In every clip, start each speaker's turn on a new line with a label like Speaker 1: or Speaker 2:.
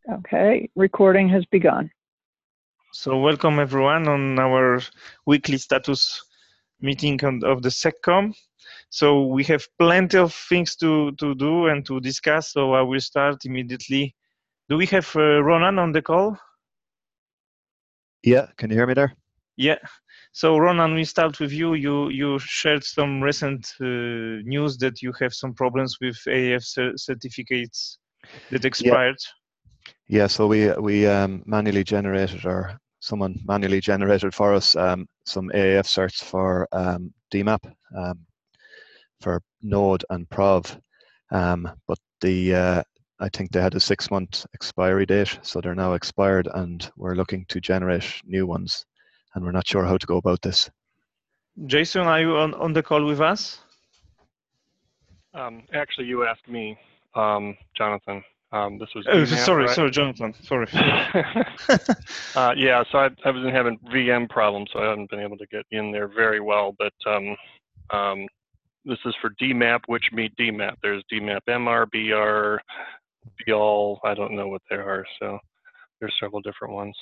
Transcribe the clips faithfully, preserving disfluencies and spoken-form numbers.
Speaker 1: Okay, recording has begun.
Speaker 2: So welcome everyone on our weekly status meeting on, of the SecCom. So we have plenty of things to, to do and to discuss, so I will start immediately. Do we have uh, Ronan on the call?
Speaker 3: Yeah, can you hear me there?
Speaker 2: Yeah. So Ronan, we start with you. You you shared some recent uh, news that you have some problems with A A F certificates that expired.
Speaker 3: Yeah, yeah so we we um, manually generated, or someone manually generated for us um, some A A F certs for um, D MAP, um, for Node and Prov, um, but the uh, I think they had a six-month expiry date, so they're now expired, and we're looking to generate new ones, and we're not sure how to go about this.
Speaker 2: Jason, are you on, on the call with us?
Speaker 4: Um, actually, you asked me, um, Jonathan. Um, this was
Speaker 2: oh,
Speaker 4: D MAP,
Speaker 2: sorry,
Speaker 4: right?
Speaker 2: sorry, Jonathan. Sorry.
Speaker 4: uh, yeah, so I, I was having V M problems, so I haven't been able to get in there very well. But um, um, this is for D MAP, which meet D MAP. There's D MAP M R, B R, B A L. I don't know what they are, so there's several different ones.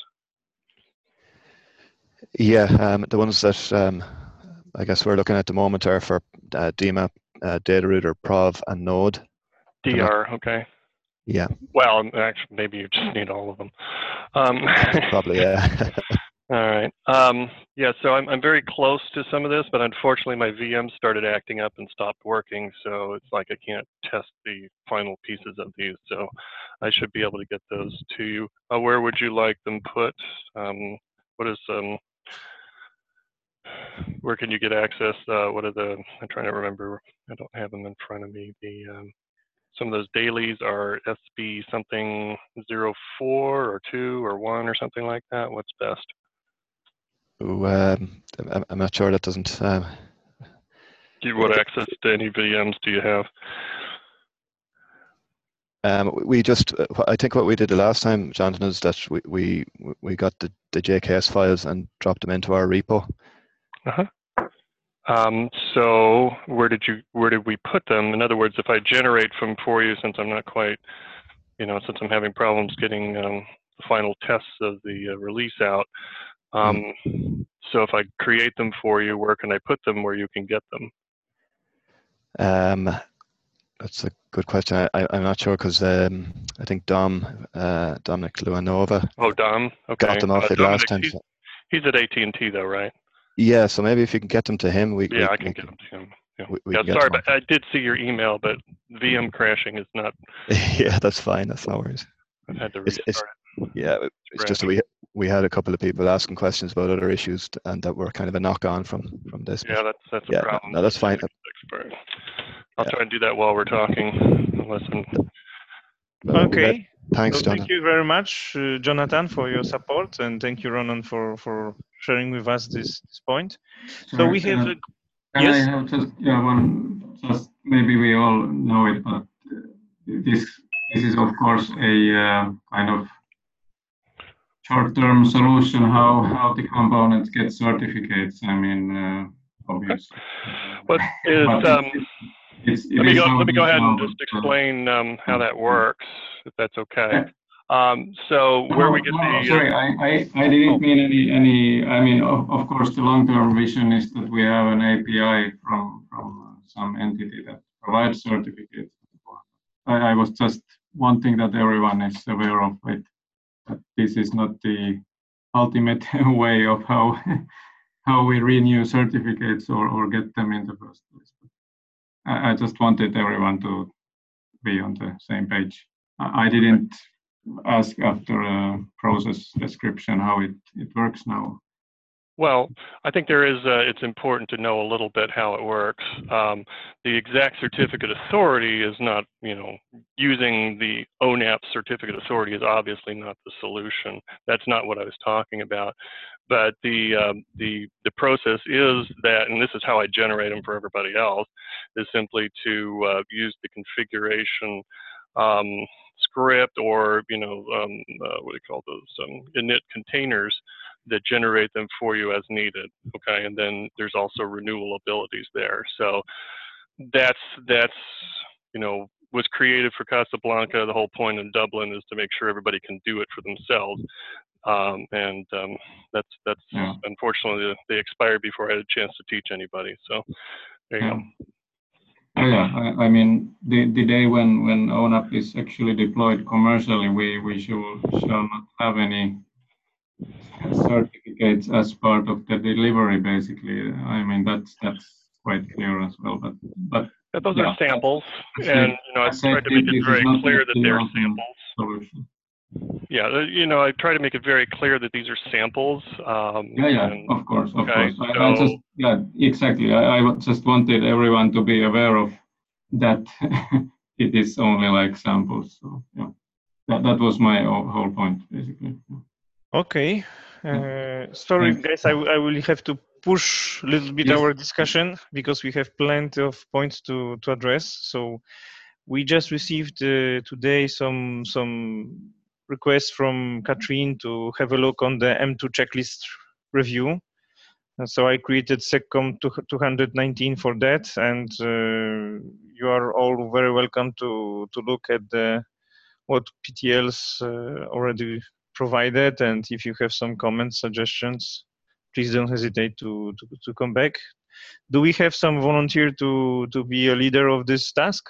Speaker 3: Yeah, um, the ones that um, I guess we're looking at the moment are for uh, D MAP, uh, Datarouter, Prov, and Node.
Speaker 4: D R, okay.
Speaker 3: Yeah.
Speaker 4: Well, actually, maybe you just need all of them. Um,
Speaker 3: Probably, yeah.
Speaker 4: all right. Um, yeah, so I'm, I'm very close to some of this, but unfortunately my V M started acting up and stopped working, so it's like I can't test the final pieces of these, so I should be able to get those to you. Uh, where would you like them put? Um, what is, um, where can you get access? Uh, what are the, I'm trying to remember, I don't have them in front of me. The um, some of those dailies are S B something zero four or two or one or something like that. What's best?
Speaker 3: Ooh, um, I'm not sure. That doesn't. Um,
Speaker 4: do you, what access to any V Ms do you have?
Speaker 3: Um, we just, I think what we did the last time, Jonathan, is that we we, we got the, the J K S files and dropped them into our repo.
Speaker 4: Uh-huh. Um, so where did you, where did we put them? In other words, if I generate them for you, since I'm not quite, you know, since I'm having problems getting um, the final tests of the uh, release out, um, mm. so if I create them for you, where can I put them where you can get them?
Speaker 3: Um, that's a good question. I, I, I'm not sure, because um, I think Dom, uh, Dominic Luanova.
Speaker 4: Oh, Dom. Okay.
Speaker 3: Got them off
Speaker 4: uh,
Speaker 3: it last time.
Speaker 4: He's,
Speaker 3: So.
Speaker 4: he's at A T and T though, right?
Speaker 3: Yeah. So maybe if you can get them to him, we.
Speaker 4: Yeah,
Speaker 3: we,
Speaker 4: I can
Speaker 3: we,
Speaker 4: get them to him. Yeah.
Speaker 3: We, we
Speaker 4: yeah sorry, but I did see your email, but V M crashing is not.
Speaker 3: Yeah, that's fine. That's no worries.
Speaker 4: I've had to restart
Speaker 3: it's, it's,
Speaker 4: it.
Speaker 3: Yeah, it's, it's just that we we had a couple of people asking questions about other issues, and that were kind of a knock-on from from this.
Speaker 4: Yeah, that's that's a
Speaker 3: yeah,
Speaker 4: problem.
Speaker 3: No, no, that's fine.
Speaker 4: I'll yeah. try and do that while we're talking. Listen.
Speaker 2: Okay.
Speaker 3: Thanks,
Speaker 2: so
Speaker 3: Jonathan.
Speaker 2: Thank you very much, uh, Jonathan, for your support, and thank you, Ronan, for for sharing with us this, this point.
Speaker 5: Sorry,
Speaker 2: so we have.
Speaker 5: Uh,
Speaker 2: a,
Speaker 5: can
Speaker 2: yes?
Speaker 5: I have just yeah one? Just maybe we all know it, but uh, this this is of course a uh, kind of short-term solution. How how the components get certificates. I mean, uh, obviously.
Speaker 4: But is
Speaker 5: but
Speaker 4: um.
Speaker 5: It's, it
Speaker 4: let me go. Let me go ahead and
Speaker 5: now,
Speaker 4: just explain um, how that works, if that's okay. Um, so where
Speaker 5: no,
Speaker 4: we get
Speaker 5: no,
Speaker 4: the.
Speaker 5: Sorry,
Speaker 4: uh,
Speaker 5: I, I, I didn't oh. mean any any. I mean, of, of course, the long-term vision is that we have an A P I from from some entity that provides certificates. I, I was just wanting that everyone is aware of it. That this is not the ultimate way of how how we renew certificates or or get them in the first place. I just wanted everyone to be on the same page. I didn't ask after a process description how it, it works now.
Speaker 4: Well, I think there is, uh, it's important to know a little bit how it works. Um, the exact certificate authority is not, you know, using the O N A P certificate authority is obviously not the solution. That's not what I was talking about. But the, um, the, the process is that, and this is how I generate them for everybody else, is simply to uh, use the configuration um, script or, you know, um, uh, what do you call those, um, init containers that generate them for you as needed, okay? And then there's also renewal abilities there. So that's, that's you know, was created for Casablanca. The whole point in Dublin is to make sure everybody can do it for themselves. Um, and um, that's that's
Speaker 5: Yeah.
Speaker 4: unfortunately they expired before I had a chance to teach anybody. So there you
Speaker 5: Yeah.
Speaker 4: go.
Speaker 5: Oh, yeah, I, I mean, the, the day when, when O N A P is actually deployed commercially, we, we shall, shall not have any certificates as part of the delivery, basically. I mean, that's that's quite clear as well. But but
Speaker 4: But those
Speaker 5: yeah,
Speaker 4: are samples,
Speaker 5: I
Speaker 4: and
Speaker 5: say,
Speaker 4: you know, I
Speaker 5: I say
Speaker 4: tried to make it
Speaker 5: this is
Speaker 4: very
Speaker 5: not
Speaker 4: clear
Speaker 5: the,
Speaker 4: that
Speaker 5: the
Speaker 4: they're
Speaker 5: ultimate
Speaker 4: samples.
Speaker 5: solution.
Speaker 4: Yeah, uh, you know, I try to make it very clear that these are samples. Um,
Speaker 5: Yeah, yeah,
Speaker 4: and,
Speaker 5: of course, of
Speaker 4: okay,
Speaker 5: course. I,
Speaker 4: so,
Speaker 5: I just, yeah, exactly. I, I just wanted everyone to be aware of that. It is only like samples. So yeah, that that was my whole point, basically.
Speaker 2: Okay. Uh, sorry,
Speaker 5: Thanks.
Speaker 2: guys. I, w- I will have to push a little bit
Speaker 5: Yes.
Speaker 2: our discussion because we have plenty of points to, to address. So we just received uh, today some some requests from Katrin to have a look on the M two checklist review. And so I created SecCom two nineteen for that, and uh, you are all very welcome to to look at the what P T Ls uh, already provided, and if you have some comments, suggestions, please don't hesitate to, to, to come back. Do we have some volunteer to, to be a leader of this task?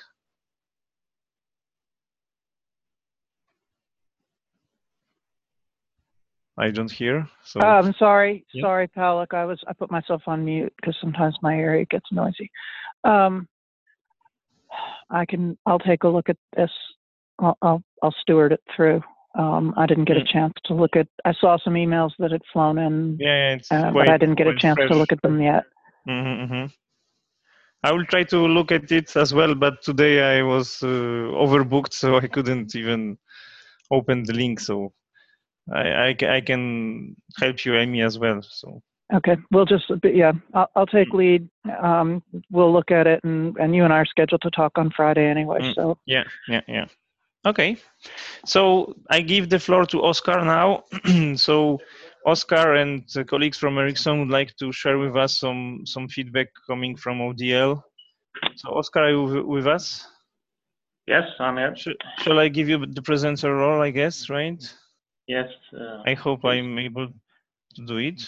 Speaker 2: I don't hear. So
Speaker 1: Um, sorry,
Speaker 2: Yeah.
Speaker 1: sorry, Palik. I was I put myself on mute because sometimes my area gets noisy. Um, I can I'll take a look at this. I'll I'll, I'll steward it through. Um, I didn't get
Speaker 2: Mm.
Speaker 1: a chance to look at. I saw some emails that had flown in,
Speaker 2: yeah, it's
Speaker 1: uh,
Speaker 2: quite,
Speaker 1: but I didn't get a
Speaker 2: quite
Speaker 1: chance
Speaker 2: fresh.
Speaker 1: to look at them yet.
Speaker 2: Mm-hmm, mm-hmm. I will try to look at it as well, but today I was uh, overbooked, so I couldn't even open the link. So I, I, ca- I can help you, Amy, as well. So.
Speaker 1: Okay, we'll just but yeah. I'll, I'll take lead. Um, we'll look at it, and and you and I are scheduled to talk on Friday anyway.
Speaker 2: Mm.
Speaker 1: So
Speaker 2: Yeah, yeah, yeah. Okay, so I give the floor to Oscar now. So Oscar and the colleagues from Ericsson would like to share with us some some feedback coming from O D L. So Oscar, are you w- with us?
Speaker 6: Yes, I'm here.
Speaker 2: Sh shall I give you the presenter role, I guess, right?
Speaker 6: Yes. Uh,
Speaker 2: I hope
Speaker 6: please.
Speaker 2: I'm able to do it.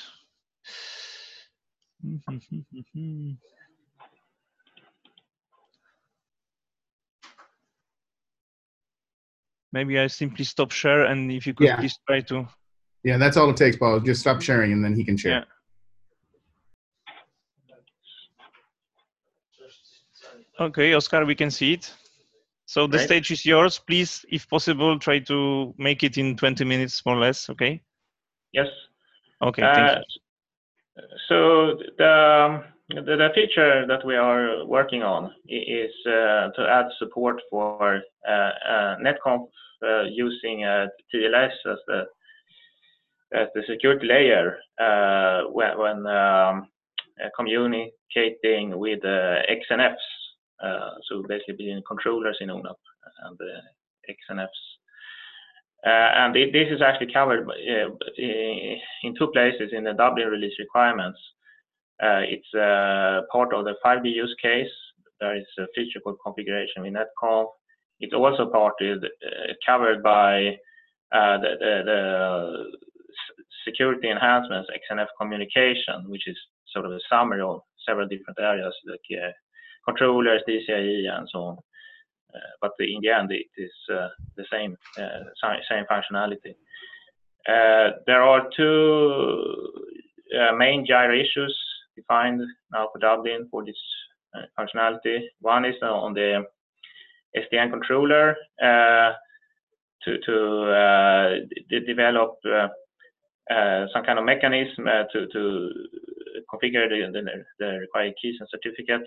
Speaker 2: Maybe I simply stop share, and if you could
Speaker 7: Yeah.
Speaker 2: please try to.
Speaker 7: Yeah, that's all it takes, Paul. Just stop sharing and then he can share.
Speaker 2: Yeah. Okay, Oscar, we can see it. So the
Speaker 6: Great.
Speaker 2: stage is yours. Please, if possible, try to make it in twenty minutes, more or less. Okay.
Speaker 6: Yes.
Speaker 2: Okay. Thank
Speaker 6: Uh,
Speaker 2: you.
Speaker 6: So the, the the feature that we are working on i- is uh, to add support for uh, uh, NetConf uh, using uh, T L S as the as the security layer uh, when, when um, uh, communicating with uh, X N Fs. Uh, so basically being controllers in O N A P and the X N Fs. Uh, and it, this is actually covered uh, in two places in the Dublin release requirements. Uh, it's uh, part of the five G use case. There is a feature called configuration with NetConf. It's also part of, uh, covered by uh, the, the, the security enhancements, X N F communication, which is sort of a summary of several different areas like uh, controllers, D C I E, and so on. Uh, but in the end, it is uh, the same uh, same functionality. Uh, there are two uh, main gyro issues defined now for Dublin for this uh, functionality. One is on the S D N controller uh, to to uh, d- develop uh, uh, some kind of mechanism uh, to to configure the, the, the required keys and certificates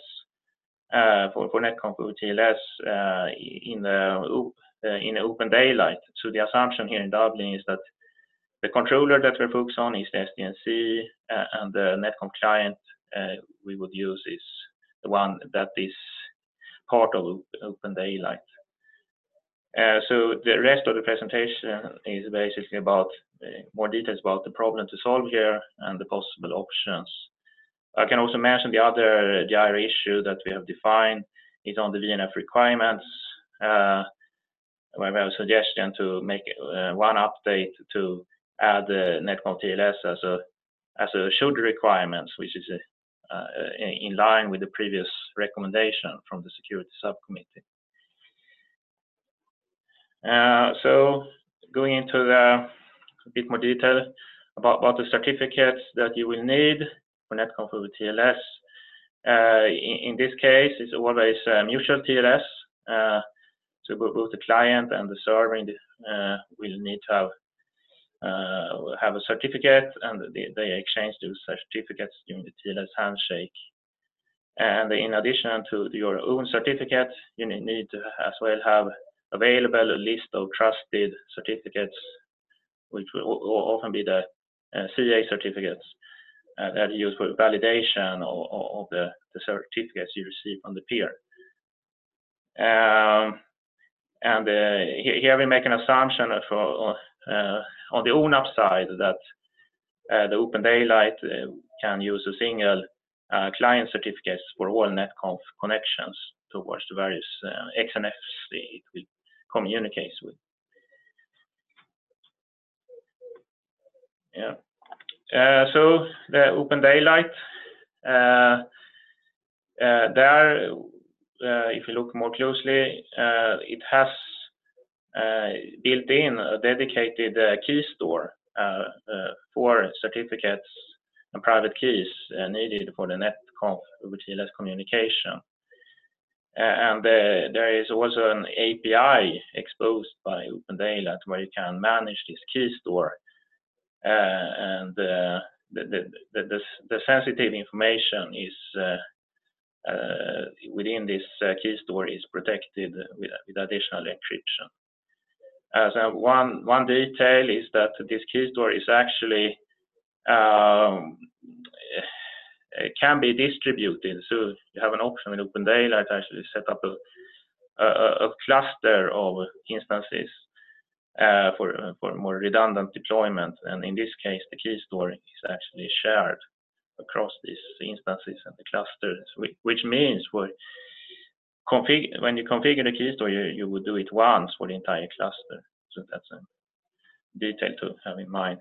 Speaker 6: Uh, for, for NetConf over T L S uh, in the uh, in open daylight. So the assumption here in Dublin is that the controller that we're focused on is the S D N C, uh, and the NetConf client uh, we would use is the one that is part of open daylight. Uh, so the rest of the presentation is basically about uh, more details about the problem to solve here and the possible options. I can also mention the other gyro issue that we have defined is on the V N F requirements, uh, where we have a suggestion to make uh, one update to add the netconf T L S as a as a should requirements, which is uh, in line with the previous recommendation from the security subcommittee. Uh, so going into the a bit more detail about, about the certificates that you will need for netconf over T L S. Uh, in, in this case, it's always uh, mutual T L S. Uh, so both the client and the server uh, will need to have uh, have a certificate, and they, they exchange those certificates during the T L S handshake. And in addition to your own certificate, you need to as well have available a list of trusted certificates, which will often be the uh, C A certificates uh, that are used for validation of, of the, the certificates you receive from the peer. Um, and uh, here we make an assumption for uh, on the O N A P side that uh, the Open Daylight uh, can use a single uh, client certificates for all netconf connections towards the various uh, X N Fs it will communicate with. Yeah. Uh, so the Open Daylight, uh, uh, there, uh, if you look more closely, uh, it has uh, built in a dedicated uh, key store uh, uh, for certificates and private keys uh, needed for the netconf over T L S communication. Uh, and uh, there is also an A P I exposed by Open Daylight where you can manage this key store. Uh, and uh, the, the, the, the, the sensitive information is uh, uh, within this uh, key store is protected with, with additional encryption. Uh, so one, one detail is that this key store is actually um, can be distributed. So you have an option with Open Daylight to actually set up a, a, a cluster of instances Uh, for uh, for more redundant deployment, and in this case, the key store is actually shared across these instances and the clusters, which means for config when you configure the key store, you, you would do it once for the entire cluster. So that's a detail to have in mind.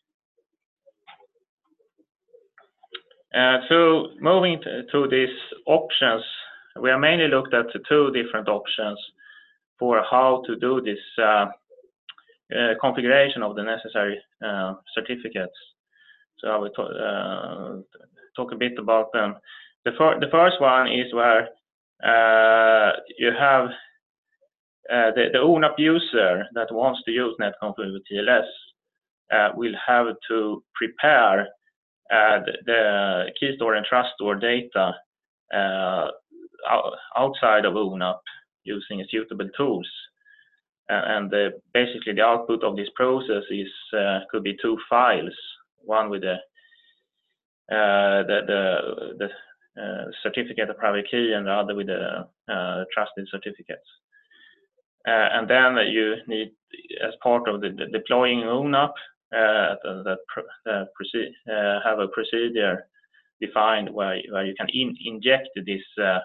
Speaker 6: Uh, so moving to, to these options, we have mainly looked at the two different options for how to do this. Uh, Uh, configuration of the necessary uh, certificates. So I will uh, talk a bit about them. The, fir the first one is where uh, you have uh, the, the O N A P user that wants to use netconf over T L S uh, will have to prepare uh, the, the key store and trust store data uh, outside of O N A P using suitable tools. And uh, basically the output of this process is uh, could be two files, one with the uh, the the, the uh, certificate of private key and the other with the uh, trusted certificates. Uh, and then you need, as part of the, the deploying O N A P, uh, that uh, proceed, uh, have a procedure defined where where you can in, inject this uh,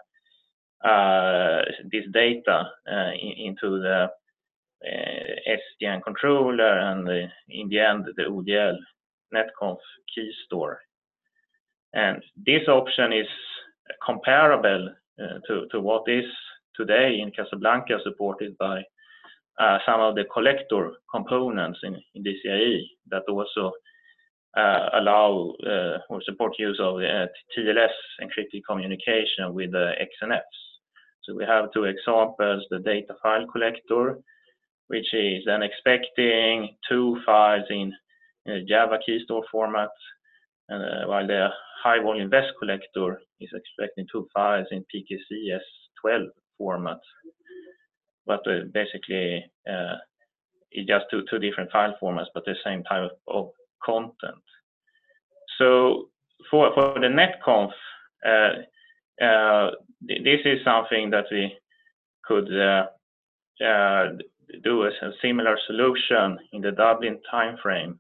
Speaker 6: uh, this data uh, in, into the Uh, S D N controller and uh, in the end the O D L netconf key store. And this option is comparable uh, to, to what is today in Casablanca supported by uh, some of the collector components in, in D C I E that also uh, allow uh, or support use of uh, T L S encrypted communication with the X N Fs. So we have two examples, the data file collector, which is then expecting two files in, in a Java key store format, uh, while the high volume V E S collector is expecting two files in P K C S twelve format. But uh, basically, uh, it's just two, two different file formats, but the same type of content. So for, for the netconf, uh, uh, this is something that we could uh, uh, do a, a similar solution in the Dublin timeframe,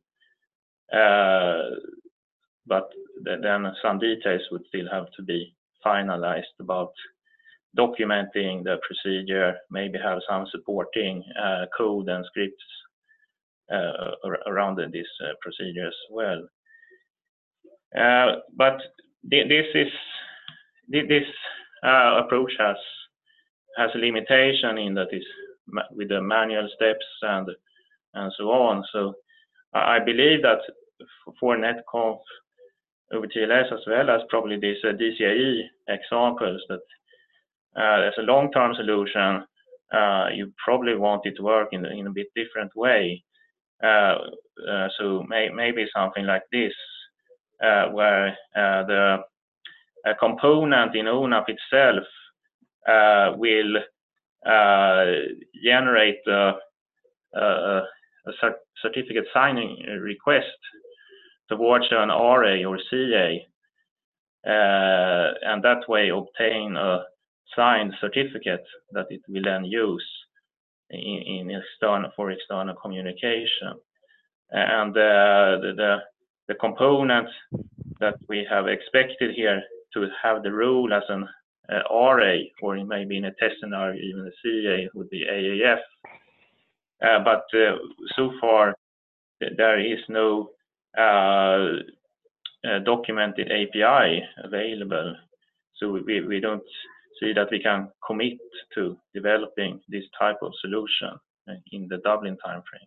Speaker 6: uh, but th then some details would still have to be finalized about documenting the procedure, maybe have some supporting uh, code and scripts uh, around this uh, procedure as well. Uh, but th this is this uh, approach has has a limitation in that is with the manual steps and and so on. So I believe that for netconf over T L S as well as probably these uh, D C I E examples that uh, as a long-term solution, uh, you probably want it to work in, in a bit different way. Uh, uh, so may, maybe something like this, uh, where uh, the a component in O N A P itself uh, will uh, generate a, a, a cert certificate signing request towards an R A or C A, uh, and that way obtain a signed certificate that it will then use in, in external for external communication. And uh, the, the the component that we have expected here to have the role as an uh, R A, or maybe in a test scenario even a C A, would be A A F. Uh, but uh, so far there is no uh, uh, documented A P I available, so we, we don't see that we can commit to developing this type of solution in the Dublin timeframe.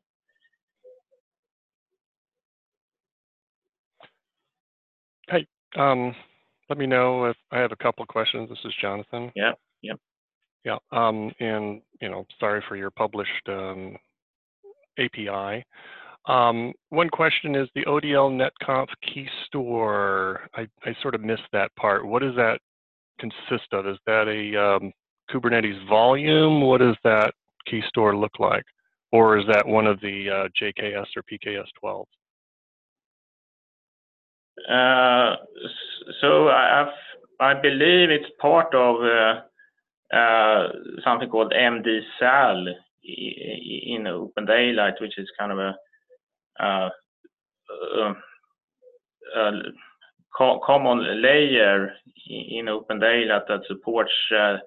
Speaker 4: Hey, um, let me know if I have a couple of questions. This is Jonathan.
Speaker 6: Yeah, yeah.
Speaker 4: Yeah, um, and, you know, sorry for your published um, A P I. Um, one question is the O D L netconf key store. I, I sort of missed that part. What does that consist of? Is that a um, Kubernetes volume? What does that key store look like? Or is that one of the uh, J K S or P K S twelve?
Speaker 6: Uh, so I, I believe it's part of uh, uh, something called M D S A L in Open Daylight, which is kind of a, uh, uh, a co common layer in Open Daylight that supports uh,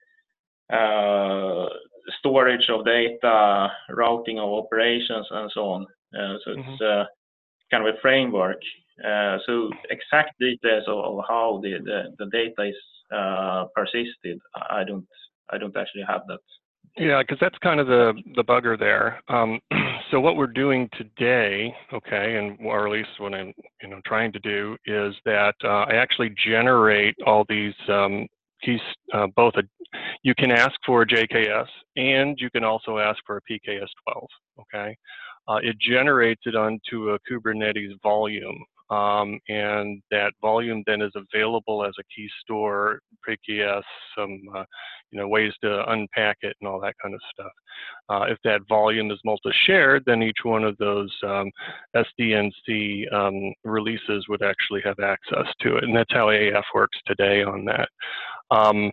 Speaker 6: uh, storage of data, routing of operations, and so on. Uh, so
Speaker 4: Mm-hmm.
Speaker 6: it's uh, kind of a framework. Uh, so exact details of, of how the, the, the data is uh, persisted, I don't I don't actually have that.
Speaker 4: Yeah, because that's kind of the the bugger there. Um, so what we're doing today, okay, and or at least what I'm you know trying to do is that uh, I actually generate all these um, keys. Uh, both a you can ask for a J K S and you can also ask for a P K S twelve. Okay, uh, it generates it onto a Kubernetes volume. Um, and that volume then is available as a key store, P K S, some uh, you know ways to unpack it and all that kind of stuff. Uh, if that volume is multi-shared, then each one of those um, S D N C um, releases would actually have access to it, and that's how A A F works today on that. Um,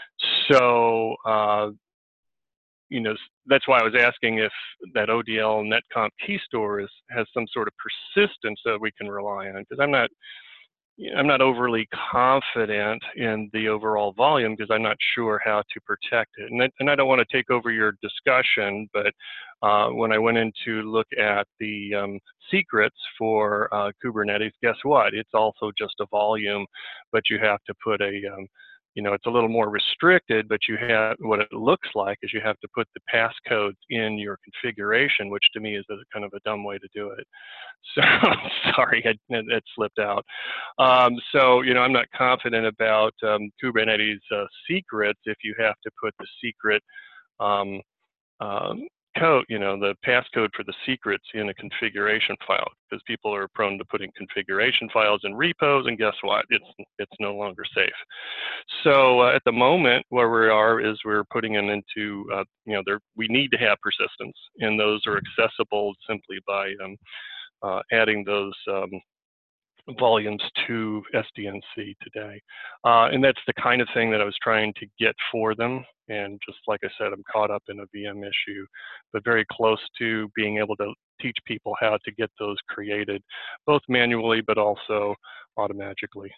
Speaker 4: so. Uh, You know, that's why I was asking if that O D L netconf key store is, has some sort of persistence that we can rely on, because I'm not, I'm not overly confident in the overall volume because I'm not sure how to protect it. And, that, and I don't want to take over your discussion, but uh, when I went in to look at the um, secrets for uh, Kubernetes, guess what? It's also just a volume, but you have to put a um, you know, it's a little more restricted, but you have, what it looks like is you have to put the passcodes in your configuration, which to me is a kind of a dumb way to do it. So, sorry, it, it slipped out. Um, so, you know, I'm not confident about um, Kubernetes uh, secrets if you have to put the secret um, um, code, you know, the passcode for the secrets in a configuration file, because people are prone to putting configuration files in repos, and guess what? It's it's no longer safe. So uh, at the moment, where we are is we're putting them into, uh, you know, there we need to have persistence, and those are accessible simply by um, uh, adding those um, volumes to S D N C today. Uh, and that's the kind of thing that I was trying to get for them. And just like I said, I'm caught up in a V M issue, but very close to being able to teach people how to get those created, both manually, but also automatically.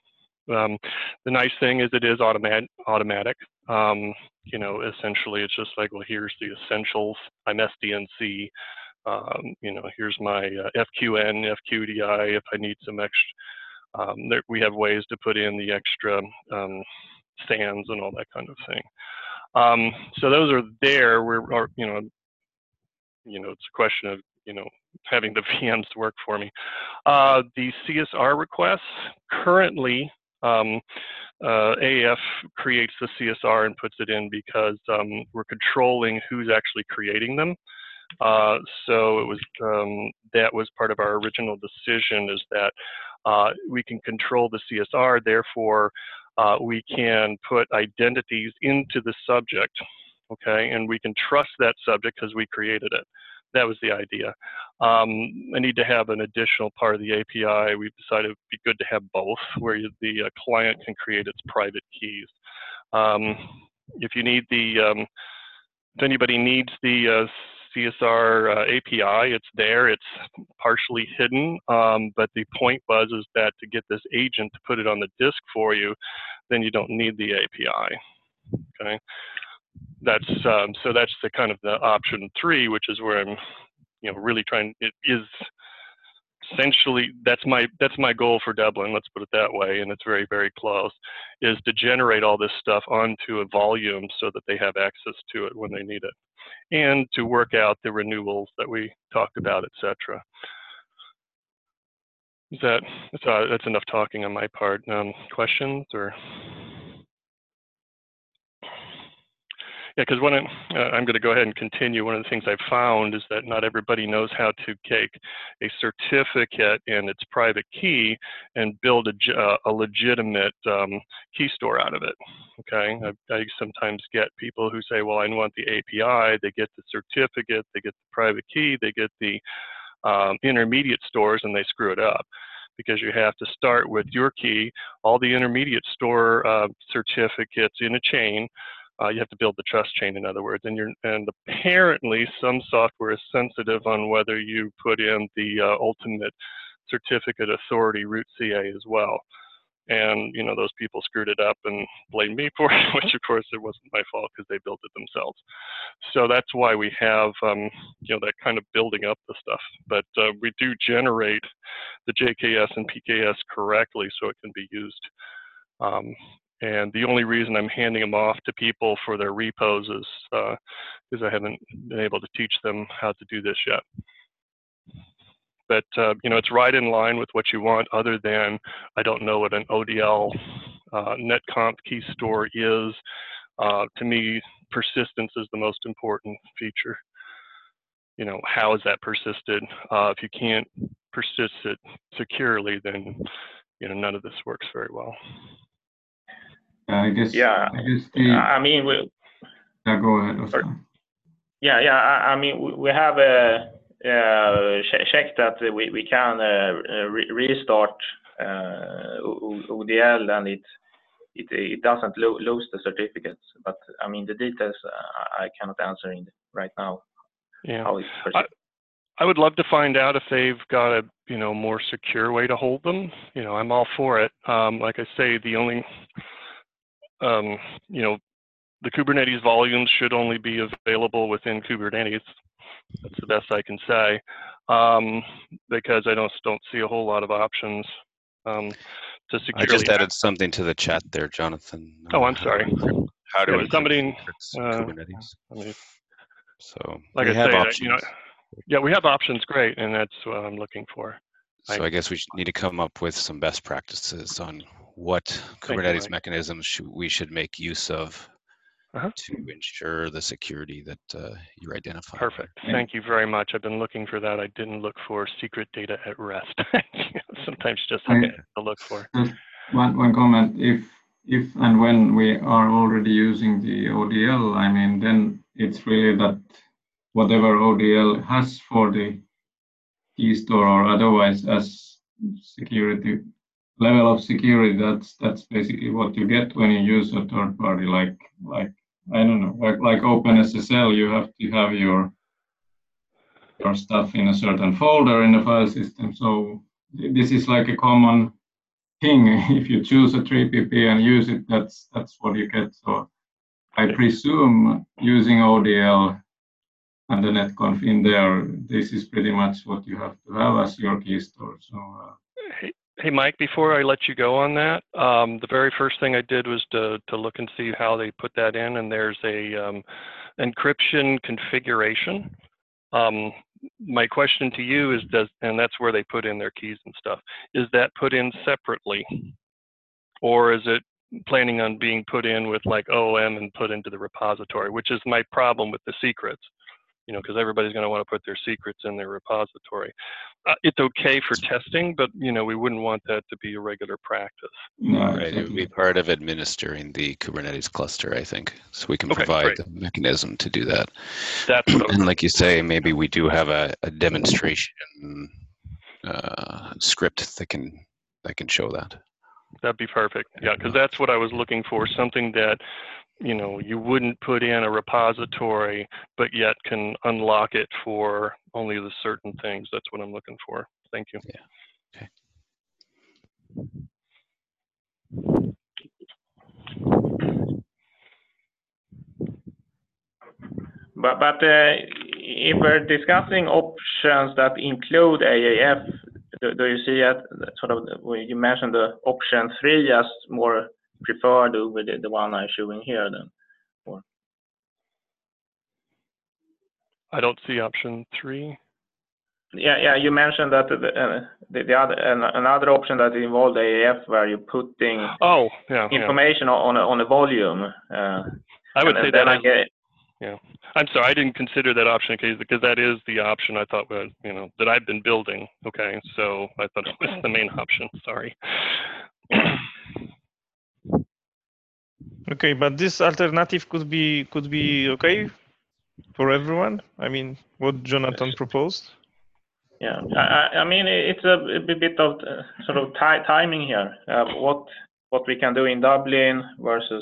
Speaker 4: Um, the nice thing is it is automatic. automatic. Um, you know, essentially it's just like, well, here's the essentials. I'm S D N C. Um, you know, here's my uh, F Q N, F Q D I if I need some extra. Um, there, we have ways to put in the extra um, sands and all that kind of thing. Um, so those are there. We're, are, you know, you know, it's a question of, you know, having the V Ms work for me. Uh, the C S R requests currently, um, uh, A F creates the C S R and puts it in because um, we're controlling who's actually creating them. Uh, so it was um, that was part of our original decision, is that uh, we can control the C S R, therefore uh, we can put identities into the subject, okay, and we can trust that subject because we created it. That was the idea. Um, I need to have an additional part of the A P I. We've decided it would be good to have both, where you, the uh, client can create its private keys. Um, if you need the, um, if anybody needs the uh, C S R uh, A P I, it's there. It's partially hidden, um, but the point was is that to get this agent to put it on the disk for you, then you don't need the A P I. Okay, that's um, so that's the kind of the option three, which is where I'm, you know, really trying. It is essentially that's my that's my goal for Dublin. Let's put it that way, and it's very very close. Is to generate all this stuff onto a volume so that they have access to it when they need it, and to work out the renewals that we talked about, et cetera. Is that that's, uh, that's enough talking on my part? Um, questions or? Yeah, because when I'm, uh, I'm going to go ahead and continue. One of the things I've found is that not everybody knows how to take a certificate and its private key and build a, uh, a legitimate um, key store out of it. Okay, I, I sometimes get people who say, "Well, I want the A P I." They get the certificate, they get the private key, they get the um, intermediate stores, and they screw it up. Because you have to start with your key, all the intermediate store uh, certificates in a chain. Uh, you have to build the trust chain, in other words, and you're and apparently some software is sensitive on whether you put in the uh, ultimate certificate authority root C A as well. And you know, those people screwed it up and blamed me for it, which of course it wasn't my fault because they built it themselves. So that's why we have um, you know, that kind of building up the stuff. But uh, we do generate the J K S and P K S correctly so it can be used. Um, And the only reason I'm handing them off to people for their repos is because uh, I haven't been able to teach them how to do this yet. But uh, you know, it's right in line with what you want, other than I don't know what an O D L uh, netconf key store is. Uh, to me, persistence is the most important feature. You know, how is that persisted? Uh, if you can't persist it securely, then you know, none of this works very well.
Speaker 5: I guess.
Speaker 6: Yeah,
Speaker 5: I guess the,
Speaker 6: I mean, we,
Speaker 5: yeah, go ahead, Oscar.
Speaker 6: yeah, yeah. I, I mean, we, we have a uh, uh, checked that we we can uh, re restart uh, O D L, and it it it doesn't lo lose the certificates. But I mean, the details uh, I cannot answer in right now.
Speaker 4: Yeah.
Speaker 6: How it's
Speaker 4: I, I would love to find out if they've got a you know more secure way to hold them. You know, I'm all for it. Um, like I say, the only Um, you know, the Kubernetes volumes should only be available within Kubernetes. That's the best I can say, um, because I don't don't see a whole lot of options um, to securely.
Speaker 8: I just added something to the chat there, Jonathan.
Speaker 4: Oh, I'm sorry.
Speaker 8: How to
Speaker 4: yeah,
Speaker 8: encrypt
Speaker 4: somebody uh,
Speaker 8: Kubernetes?
Speaker 4: I mean,
Speaker 8: so
Speaker 4: like
Speaker 8: we
Speaker 4: I
Speaker 8: have
Speaker 4: say,
Speaker 8: options.
Speaker 4: you know, yeah, we have options. Great, and that's what I'm looking for.
Speaker 8: So
Speaker 4: I,
Speaker 8: I guess we need to come up with some best practices on what Kubernetes
Speaker 4: you,
Speaker 8: mechanisms should, we should make use of
Speaker 4: uh-huh.
Speaker 8: to ensure the security that uh, you identify.
Speaker 4: Perfect. Thank you very much. I've been looking for that. I didn't look for secret data at rest. Sometimes just have I, to look for.
Speaker 5: Just one, one comment. If, if and when we are already using the O D L, I mean, then it's really that whatever O D L has for the key store or otherwise as security level of security, that's that's basically what you get when you use a third party, like like I don't know, like like OpenSSL. You have to have your your stuff in a certain folder in the file system. So this is like a common thing. If you choose a three P P and use it, that's that's what you get. So I presume using O D L and the netconf in there, this is pretty much what you have to have as your key store. So. Uh,
Speaker 4: hey, hey, Mike, before I let you go on that, um, the very first thing I did was to to look and see how they put that in, and there's a um, encryption configuration. Um, my question to you is, does, and that's where they put in their keys and stuff, is that put in separately? Or is it planning on being put in with like O O M and put into the repository, which is my problem with the secrets, you know, because everybody's going to want to put their secrets in their repository. Uh, it's okay for testing, but, you know, we wouldn't want that to be a regular practice.
Speaker 5: No,
Speaker 8: Right,
Speaker 5: exactly.
Speaker 8: it would be part of administering the Kubernetes cluster, I think. So we can
Speaker 4: Okay,
Speaker 8: provide
Speaker 4: great.
Speaker 8: the mechanism to do that.
Speaker 4: That's what I was
Speaker 8: And like you say, maybe we do have a, a demonstration uh, script that can that can show that.
Speaker 4: That'd be perfect. Yeah, because that's what I was looking for, something that, you know, you wouldn't put in a repository, but yet can unlock it for only the certain things. That's what I'm looking for. Thank you.
Speaker 8: Yeah. Okay.
Speaker 6: But, but uh, if we're discussing options that include A A F, do, do you see it sort of, you mentioned the option three as more preferred over the, the one I'm showing here then? Or?
Speaker 4: I don't see option three.
Speaker 6: Yeah, yeah. You mentioned that the uh, the, the other uh, another option that involved A A F, where you're putting
Speaker 4: oh yeah
Speaker 6: information
Speaker 4: yeah.
Speaker 6: on a, on a volume. Uh,
Speaker 4: I would say that.
Speaker 6: I get,
Speaker 4: yeah, I'm sorry, I didn't consider that option in case because that is the option I thought was, you know, that I've been building. Okay, so I thought it was the main option. Sorry.
Speaker 2: Okay, but this alternative could be could be okay for everyone. I mean, what Jonathan proposed.
Speaker 6: Yeah, I, I mean it's a, a bit of uh, sort of timing here. Uh, what what we can do in Dublin versus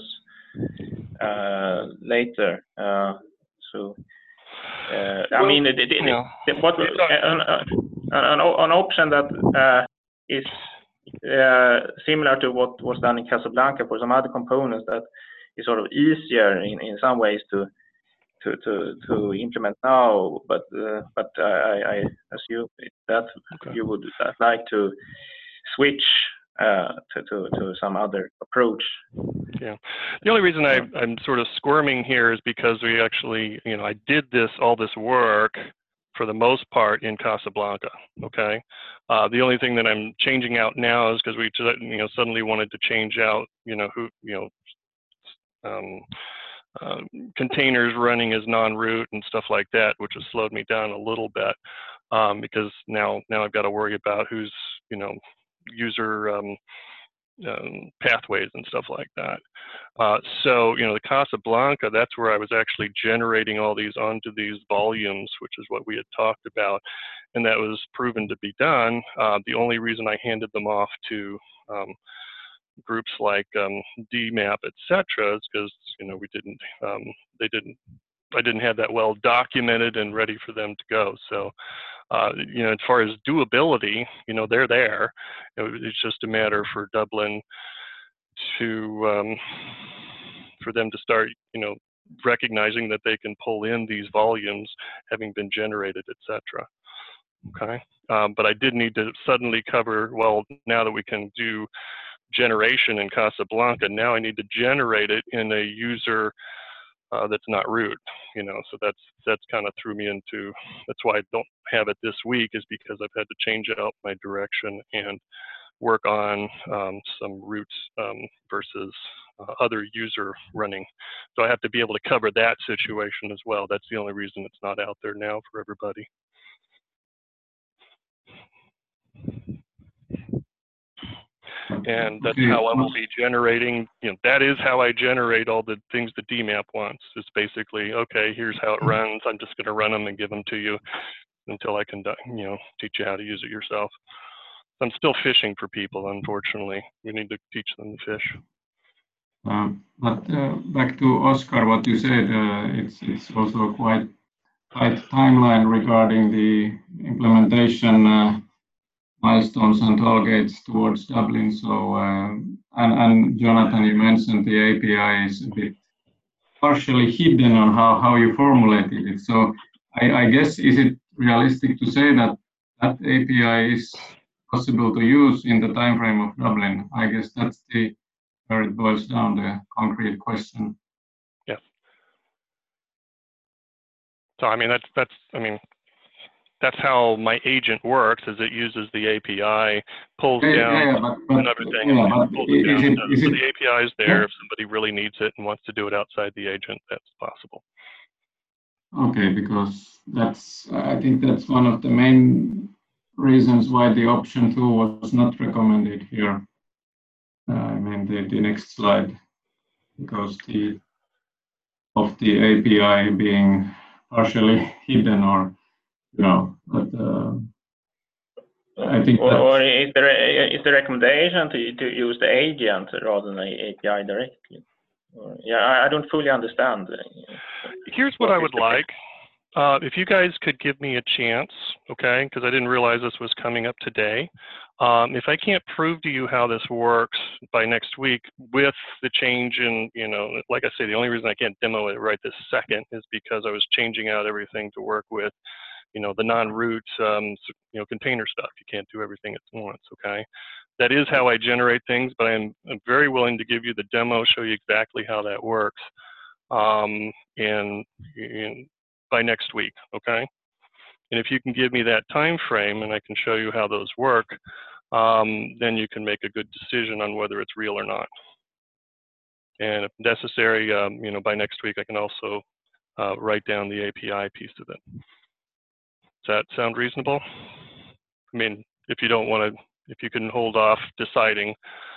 Speaker 6: uh, later. Uh, so uh,
Speaker 4: well,
Speaker 6: I mean, the, the,
Speaker 4: yeah.
Speaker 6: the, what we, an, an, an option that uh, is uh, similar to what was done in Casablanca for some other components that is sort of easier in, in some ways to to to to implement now, but uh, but I, I assume that okay. you would like to switch uh, to, to to some other approach.
Speaker 4: Yeah, the only reason I, I'm sort of squirming here is because we actually, you know, I did this all this work for the most part in Casablanca. Okay, uh, the only thing that I'm changing out now is because we, you know, suddenly wanted to change out, you know, who, you know. Um, Uh, containers running as non-root and stuff like that, which has slowed me down a little bit um, because now now I've got to worry about who's, you know, user um, um, pathways and stuff like that. Uh, so, you know, the Casablanca, that's where I was actually generating all these onto these volumes, which is what we had talked about, and that was proven to be done. Uh, the only reason I handed them off to um, groups like um, D MAP, et cetera, is because, you know, we didn't, um, they didn't, I didn't have that well documented and ready for them to go. So, uh, you know, as far as doability, you know, they're there. It's just a matter for Dublin to, um, for them to start, you know, recognizing that they can pull in these volumes having been generated, et cetera. Okay. Um, but I did need to suddenly cover, well, now that we can do generation in Casablanca, now I need to generate it in a user uh, that's not root, you know, so that's that's kind of threw me into, that's why I don't have it this week, is because I've had to change out my direction and work on um, some roots um, versus uh, other user running. So I have to be able to cover that situation as well. That's the only reason it's not out there now for everybody. And that's how I will be generating, you know, that is how I generate all the things the D MAP wants. It's basically, okay, here's how it runs. I'm just going to run them and give them to you until I can, you know, teach you how to use it yourself. I'm still fishing for people, unfortunately. We need to teach them to fish.
Speaker 5: Um, but uh, back to Oscar, what you said, uh, it's, it's also quite tight timeline regarding the implementation uh, milestones and toll gates towards Dublin. So, uh, and, and Jonathan, you mentioned the A P I is a bit partially hidden on how, how you formulated it. So I, I guess, is it realistic to say that that A P I is possible to use in the time frame of Dublin? I guess that's the where it boils down, the concrete question.
Speaker 4: Yes. So I mean that's that's I mean that's how my agent works. Is it uses the A P I, pulls
Speaker 5: yeah,
Speaker 4: down
Speaker 5: yeah, but, but,
Speaker 4: and everything,
Speaker 5: yeah,
Speaker 4: and
Speaker 5: but
Speaker 4: pulls it
Speaker 5: is
Speaker 4: down.
Speaker 5: it, is
Speaker 4: so
Speaker 5: it,
Speaker 4: the A P I is there.
Speaker 5: yeah.
Speaker 4: If somebody really needs it and wants to do it outside the agent, that's possible.
Speaker 5: Okay, because that's I think that's one of the main reasons why the option two was not recommended here. Uh, I mean the, the next slide, because the of the A P I being partially hidden, or you know, but uh, I think
Speaker 6: or,
Speaker 5: that,
Speaker 6: or is there a, is the recommendation to to use the agent rather than the A P I directly? Or, yeah, I, I don't fully understand.
Speaker 4: Here's what, what I would like. Uh, if you guys could give me a chance, okay, because I didn't realize this was coming up today. Um, if I can't prove to you how this works by next week with the change in, you know, like I say, the only reason I can't demo it right this second is because I was changing out everything to work with, you know, the non-root, um, you know, container stuff. You can't do everything at once, okay? That is how I generate things, but I'm, I'm very willing to give you the demo, show you exactly how that works. Um, and, and by next week, okay? And if you can give me that time frame and I can show you how those work, um, then you can make a good decision on whether it's real or not. And if necessary, um, you know, by next week I can also uh, write down the A P I piece of it. Does that sound reasonable? I mean, if you don't want to, if you can hold off deciding.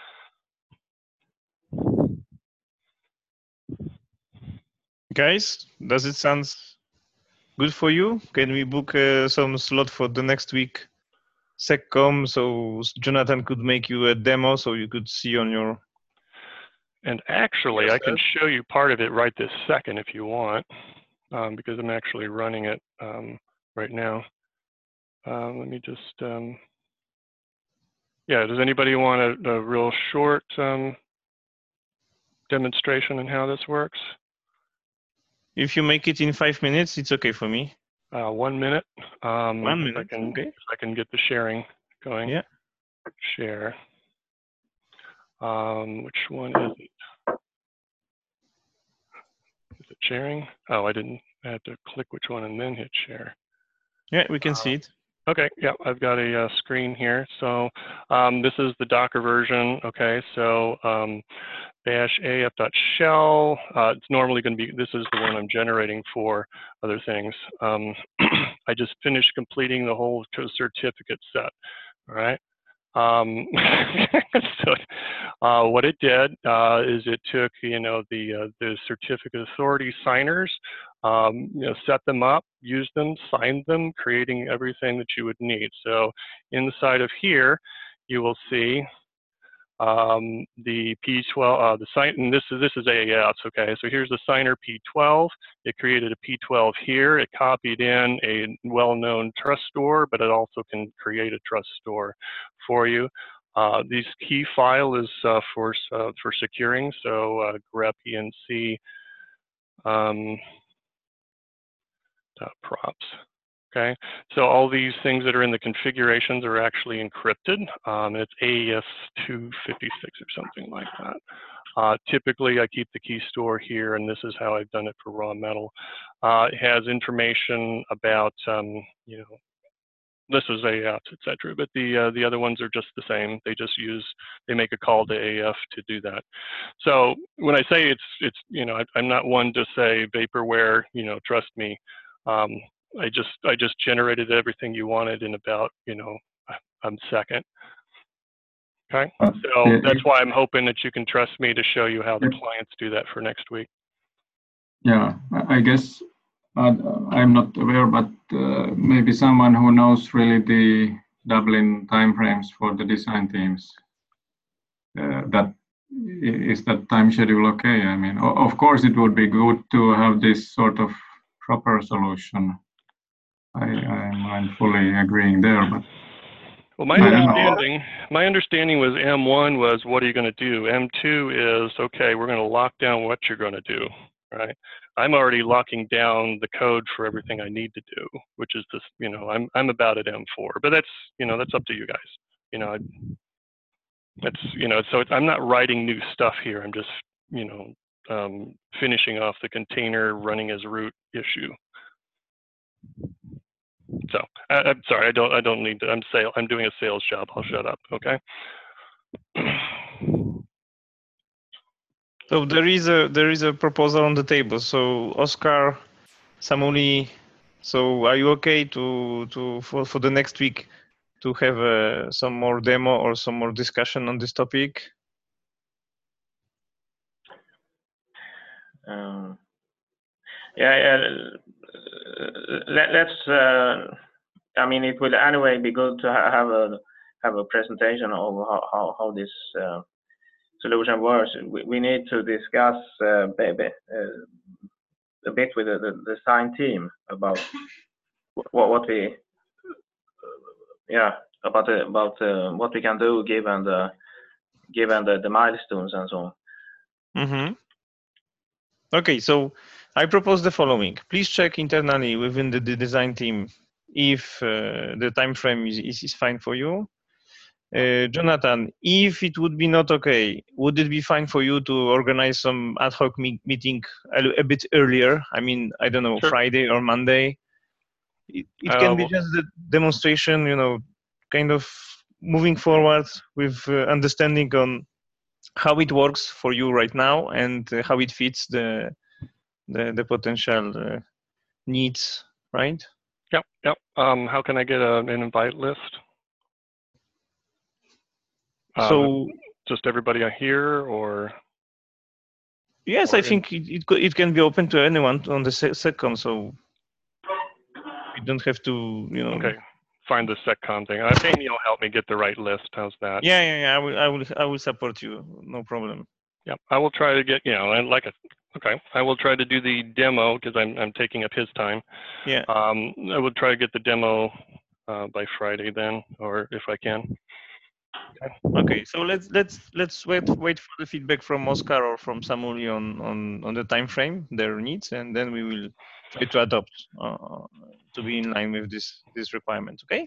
Speaker 2: Guys, does it sound good for you? Can we book uh, some slot for the next week SecCom so Jonathan could make you a demo so you could see on your...
Speaker 4: And actually, yourself? I can show you part of it right this second if you want, um, because I'm actually running it um, right now. Uh, let me just, um, yeah, does anybody want a, a real short um, demonstration on how this works?
Speaker 2: If you make it in five minutes, it's okay for me.
Speaker 4: Uh, one minute. Um,
Speaker 2: one minute,
Speaker 4: if I can,
Speaker 2: okay.
Speaker 4: If I can get the sharing going.
Speaker 2: Yeah.
Speaker 4: Share. Um, which one is it? Is it sharing? Oh, I didn't. I had to click which one and then hit share.
Speaker 2: Yeah, we can uh, see it.
Speaker 4: Okay, yeah, I've got a uh, screen here. So um, this is the Docker version. Okay, so um, bash af.shell. Uh, it's normally going to be, this is the one I'm generating for other things. Um, I just finished completing the whole certificate set. All right. Um, so uh, what it did uh, is it took, you know, the uh, the certificate authority signers, um, you know, set them up, used them, signed them, creating everything that you would need. So inside of here, you will see um, the P twelve, uh, the sign, and this is this is A A S. Okay, so here's the signer P twelve. It created a P twelve here. It copied in a well-known trust store, but it also can create a trust store for you. Uh, this key file is uh, for uh, for securing. So uh, grep enc um, props. Okay, so all these things that are in the configurations are actually encrypted. Um, it's A E S two fifty-six or something like that. Uh, typically, I keep the key store here, and this is how I've done it for raw metal. Uh, it has information about, um, you know, this is A F, et cetera, but the uh, the other ones are just the same. They just use, they make a call to A F to do that. So when I say it's, it's you know, I, I'm not one to say vaporware, you know, trust me. Um, I just I just generated everything you wanted in about, you know, a second. Okay, so that's why I'm hoping that you can trust me to show you how the clients do that for next week.
Speaker 5: Yeah, I guess uh, I'm not aware, but uh, maybe someone who knows really the Dublin timeframes for the design teams. Uh, that is that time schedule okay? I mean, of course, it would be good to have this sort of proper solution. I, I'm, I'm fully agreeing there, but
Speaker 4: Well, my
Speaker 5: I don't know.
Speaker 4: understanding, my understanding was M one was what are you going to do? M two is okay, we're going to lock down what you're going to do, right? I'm already locking down the code for everything I need to do, which is this, you know, I'm I'm about at M four, but that's, you know, that's up to you guys. You know, I, that's, you know, so it's, I'm not writing new stuff here. I'm just, you know, um, finishing off the container running as root issue. So I, I'm sorry, I don't I don't need to. I'm sale. I'm doing a sales job. I'll shut up. Okay.
Speaker 2: So there is a there is a proposal on the table. So Oscar, Samuli, so are you okay to to for for the next week to have uh, some more demo or some more discussion on this topic?
Speaker 6: Um, yeah, yeah. Let, let's. Uh, I mean, it will anyway be good to ha have a have a presentation of how how, how this uh, solution works. We, we need to discuss uh, baby, uh, a bit with the, the design team about what what we yeah about the, about uh, what we can do given the given the, the milestones and so on.
Speaker 2: Mm-hmm. Okay, so I propose the following. Please check internally within the, the design team if uh, the time frame is, is, is fine for you. Uh, Jonathan, if it would be not okay, would it be fine for you to organize some ad hoc me meeting a, a bit earlier? I mean, I don't know,
Speaker 4: Sure.
Speaker 2: Friday or Monday. It, it
Speaker 4: Uh,
Speaker 2: can be
Speaker 4: well-
Speaker 2: just the demonstration, you know, kind of moving forward with uh, understanding on how it works for you right now and uh, how it fits the the, the potential uh, needs, right?
Speaker 4: Yep, yep. Um, how can I get a, an invite list? Uh,
Speaker 2: So
Speaker 4: just everybody here, or
Speaker 2: yes,
Speaker 4: or
Speaker 2: I
Speaker 4: in-
Speaker 2: think it, it, co- it can be open to anyone on the se second, so you don't have to, you know.
Speaker 4: okay, find the SecCom thing. I think you'll help me get the right list. How's that?
Speaker 2: Yeah, yeah, yeah. I will, I will, I will support you. No problem.
Speaker 4: Yep. I will try to get, you know, and like a, okay, I will try to do the demo because I'm I'm taking up his time.
Speaker 2: Yeah.
Speaker 4: Um, I will try to get the demo uh, by Friday then, or if I can.
Speaker 2: Okay. So let's let's let's wait wait for the feedback from Oscar or from Samuli on on on the time frame, their needs, and then we will try to adopt uh, to be in line with this this requirement. Okay.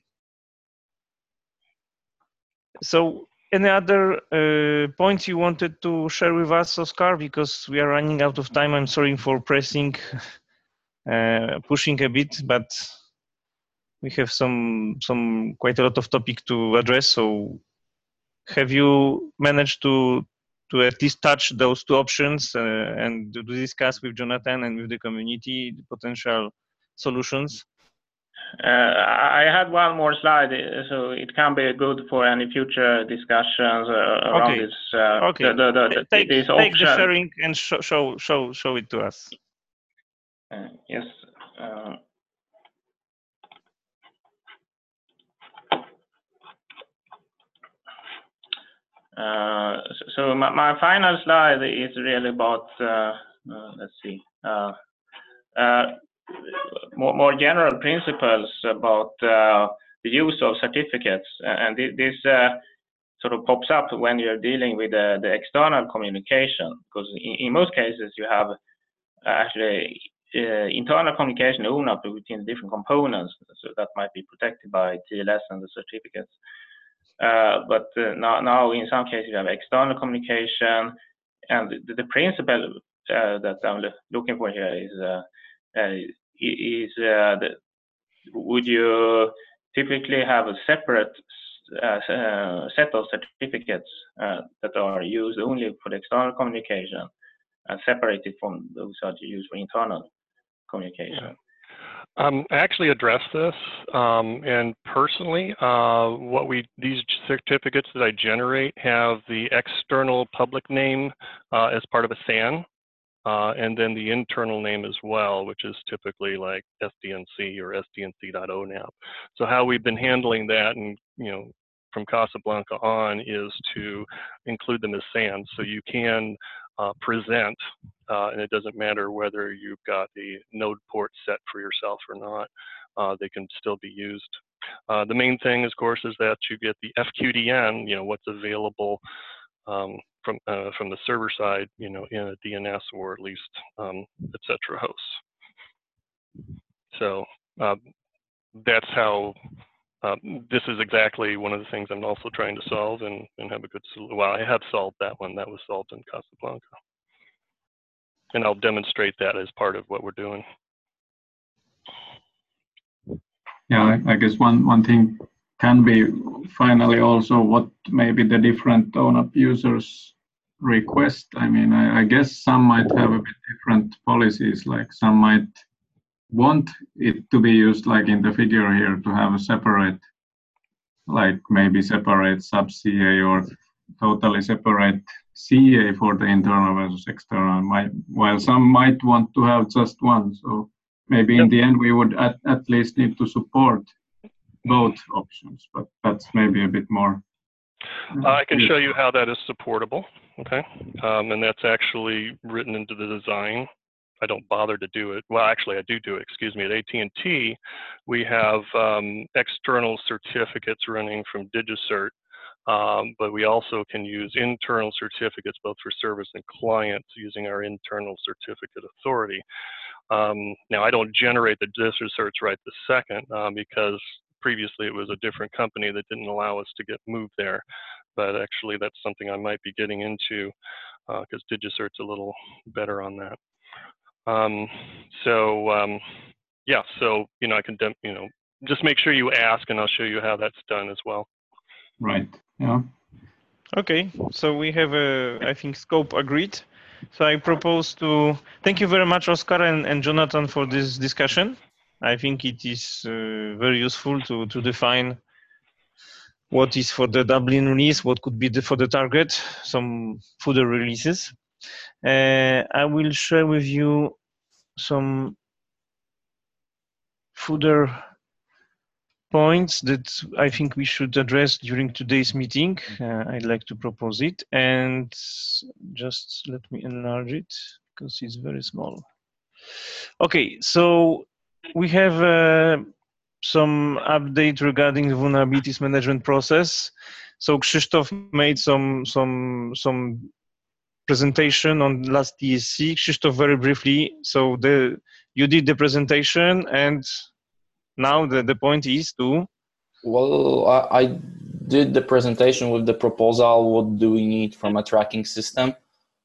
Speaker 2: So any other uh, points you wanted to share with us, Oscar? Because we are running out of time. I'm sorry for pressing, uh, pushing a bit, but we have some some quite a lot of topic to address. So have you managed to to at least touch those two options uh, and to discuss with Jonathan and with the community the potential solutions?
Speaker 6: Uh, I had one more slide, uh, so it can be good for any future discussions uh, around
Speaker 2: Okay.
Speaker 6: this. Uh,
Speaker 2: Okay.
Speaker 6: the, the, the,
Speaker 2: Take,
Speaker 6: this
Speaker 2: take the
Speaker 6: option.
Speaker 2: sharing and show show show show it to us.
Speaker 6: Uh, yes. Uh, uh, so so my, my final slide is really about, uh, uh, let's see, uh, uh, more, more general principles about uh, the use of certificates. And this uh, sort of pops up when you're dealing with the, the external communication, because in, in most cases you have actually uh, internal communication owned up between different components, so that might be protected by T L S and the certificates. Uh, but uh, now, now in some cases you have external communication, and the, the principle uh, that I'm looking for here is uh, uh, is uh, the, would you typically have a separate uh, uh, set of certificates uh, that are used only for the external communication and separated from those that are used for internal communication?
Speaker 4: Yeah. Um, I actually addressed this, um, and personally, uh, what we these certificates that I generate have the external public name uh, as part of a S A N, uh, and then the internal name as well, which is typically like S D N C or S D N C dot O N A P. So how we've been handling that, and you know, from Casablanca on, is to include them as S A Ns, so you can uh, present. Uh, and it doesn't matter whether you've got the node port set for yourself or not. Uh, they can still be used Uh, the main thing, of course, is that you get the F Q D N, you know, what's available um, from uh, from the server side, you know, in a D N S or at least um, et cetera hosts. So uh, that's how. Uh, this is exactly one of the things I'm also trying to solve and, and have a good solution. Well, I have solved that one. That was solved in Casablanca. And I'll demonstrate that as part of what we're doing.
Speaker 5: Yeah, I, I guess one, one thing can be finally also what maybe the different O N A P users request. I mean, I, I guess some might have a bit different policies, like some might want it to be used like in the figure here to have a separate, like maybe separate sub C A or totally separate C A for the internal versus external, might, while some might want to have just one. So maybe in the end we would at, at least need to support both options, but that's maybe a bit more.
Speaker 4: Uh, I can show you how that is supportable, okay? Um, and that's actually written into the design. I don't bother to do it. Well, actually, I do do it, excuse me. At A T and T, we have um, external certificates running from DigiCert, um, but we also can use internal certificates both for service and clients using our internal certificate authority. Um, now, I don't generate the DigiCerts right this second um, because previously it was a different company that didn't allow us to get moved there. But actually, that's something I might be getting into because uh, DigiCert's a little better on that. Um, so um, yeah, so you know I can you know just make sure you ask, and I'll show you how that's done as well.
Speaker 5: Right. Yeah.
Speaker 2: Okay. So we have a I think scope agreed. So I propose to thank you very much, Oscar and, and Jonathan, for this discussion. I think it is uh, very useful to to define what is for the Dublin release, what could be the, for the target, some further releases. Uh, I will share with you some further points that I think we should address during today's meeting. Uh, I'd like to propose it, and just let me enlarge it because it's very small. Okay, so we have uh, some update regarding the vulnerabilities management process. So Krzysztof made some some some presentation on last T S C. Krzysztof, very briefly. So the you did the presentation, and now the, the point is to.
Speaker 9: Well, I, I did the presentation with the proposal. What do we need from a tracking system?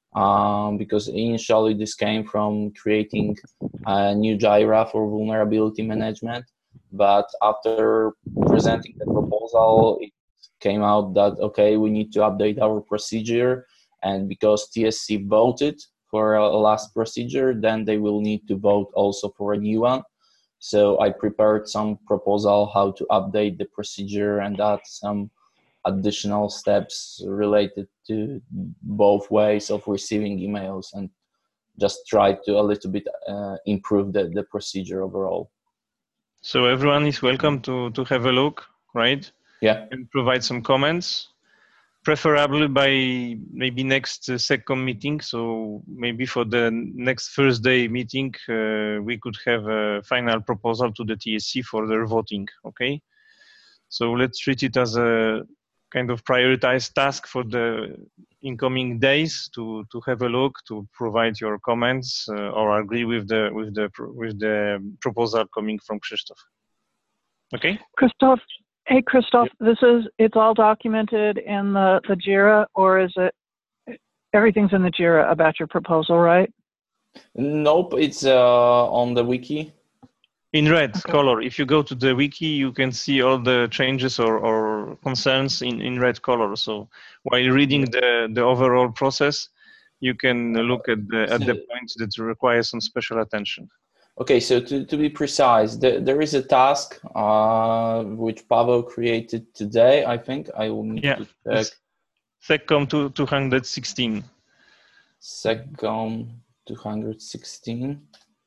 Speaker 9: Um, because initially this came from creating a new Jira for vulnerability management. But after presenting the proposal, it came out that, okay, we need to update our procedure. And because T S C voted for a last procedure, then they will need to vote also for a new one. So I prepared some proposal how to update the procedure and add some additional steps related to both ways of receiving emails and just try to a little bit uh, improve the, the procedure overall.
Speaker 2: So everyone is welcome to, to have a look, right?
Speaker 9: Yeah.
Speaker 2: And provide some comments, preferably by maybe next uh, SecCom meeting. So maybe for the next Thursday meeting, uh, we could have a final proposal to the T S C for their voting, okay? So let's treat it as a kind of prioritized task for the incoming days to, to have a look, to provide your comments uh, or agree with the, with, the, with the proposal coming from Krzysztof. Okay?
Speaker 1: Christoph, hey, Christoph, this is, it's all documented in the, the JIRA, or is it, everything's in the JIRA about your proposal, right?
Speaker 9: Nope, it's uh, on the wiki.
Speaker 2: In red
Speaker 1: Okay.
Speaker 2: color. If you go to the wiki, you can see all the changes or, or concerns in, in red color. So while reading the, the overall process, you can look at the, at the points that require some special attention.
Speaker 9: Okay, so to, to be precise, the, there is a task uh, which Pavel created today, I think. I will need
Speaker 2: yeah,
Speaker 9: to check.
Speaker 2: SecCom two sixteen.
Speaker 9: SecCom two sixteen.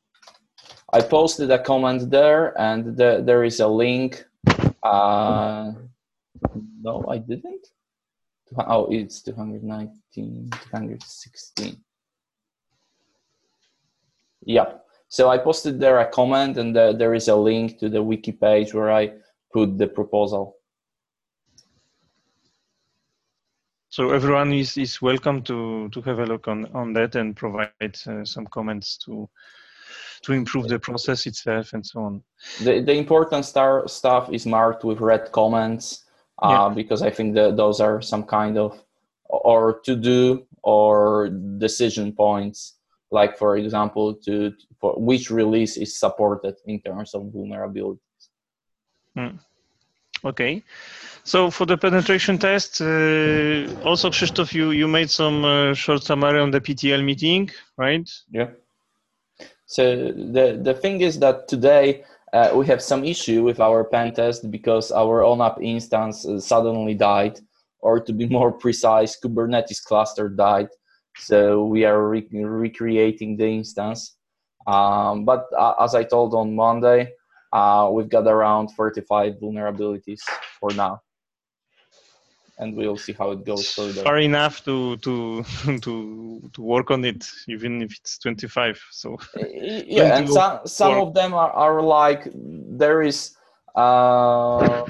Speaker 9: I posted a comment there, and the, there is a link. Uh, no, I didn't. Oh, it's two nineteen, two sixteen. Yeah. So I posted there a comment, and the, there is a link to the wiki page where I put the proposal.
Speaker 2: So everyone is, is welcome to, to have a look on, on that and provide uh, some comments to to improve the process itself and so on.
Speaker 9: The, the important star stuff is marked with red comments uh, yeah. because I think that those are some kind of or to do or decision points, like for example, to for which release is supported in terms of vulnerabilities.
Speaker 2: Hmm. Okay. So for the penetration test, uh, also Krzysztof, you, you made some uh, short summary on the P T L meeting, right?
Speaker 9: Yeah. So the, the thing is that today uh, we have some issue with our pen test because our O N A P instance uh, suddenly died, or to be more precise, Kubernetes cluster died. So we are re recreating the instance. Um, but uh, as I told on Monday, uh, we've got around thirty-five vulnerabilities for now. And we'll see how it goes further.
Speaker 2: Far enough to to to to work on it, even if it's twenty-five. So
Speaker 9: yeah, and some some of them are, are like there is uh,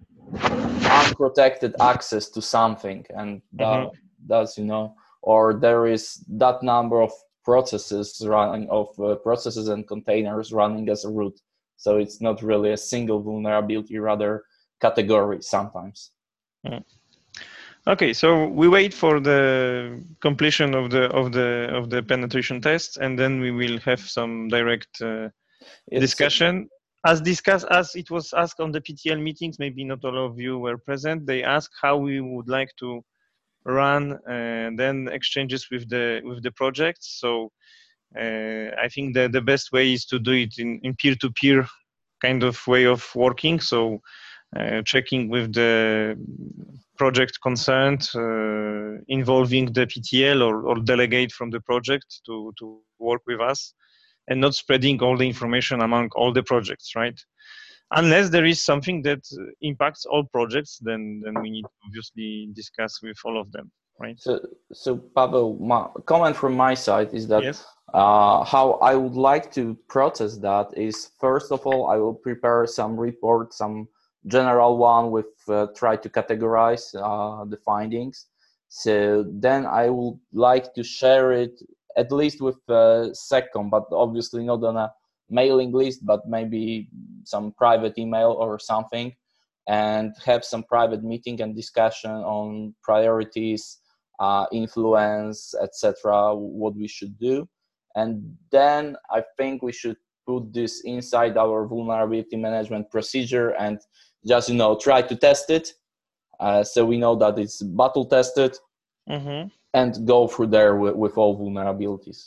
Speaker 9: unprotected access to something, and that, mm-hmm. that's you know, or there is that number of processes running of uh, processes and containers running as a root. So it's not really a single vulnerability, rather category sometimes.
Speaker 2: Mm. Okay, so we wait for the completion of the of the of the penetration test, and then we will have some direct uh, discussion. As discussed, as it was asked on the P T L meetings, maybe not all of you were present. They asked how we would like to run uh, then exchanges with the with the projects. So uh, I think that the best way is to do it in in peer-to-peer kind of way of working. So uh, checking with the project concerned, uh, involving the P T L or, or delegate from the project to, to work with us, and not spreading all the information among all the projects, right? Unless there is something that impacts all projects, then, then we need to obviously discuss with all of them, right?
Speaker 9: So, so Pavel, my comment from my side is that
Speaker 2: yes.
Speaker 9: uh, how I would like to process that is, first of all, I will prepare some report, some general one with uh, try to categorize uh, the findings. So then I would like to share it at least with uh, SecCom, but obviously not on a mailing list, but maybe some private email or something, and have some private meeting and discussion on priorities, uh, influence, et cetera, what we should do. And then I think we should put this inside our vulnerability management procedure and just, you know, try to test it. Uh, so we know that it's battle tested,
Speaker 2: mm-hmm.
Speaker 9: and go through there with, with all vulnerabilities.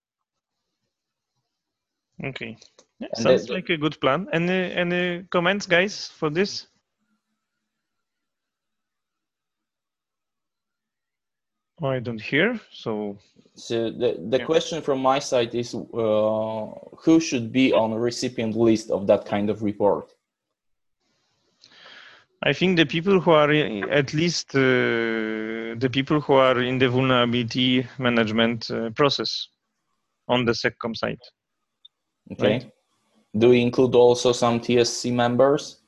Speaker 2: Okay. Yeah, sounds the, like a good plan. Any, any comments, guys, for this? Oh, I don't hear, so...
Speaker 9: So the, the yeah. question from my side is, uh, who should be on a recipient list of that kind of report?
Speaker 2: I think the people who are, at least uh, the people who are in the vulnerability management uh, process on the SecCom side.
Speaker 9: Okay.
Speaker 2: Right?
Speaker 9: Do we include also some T S C members?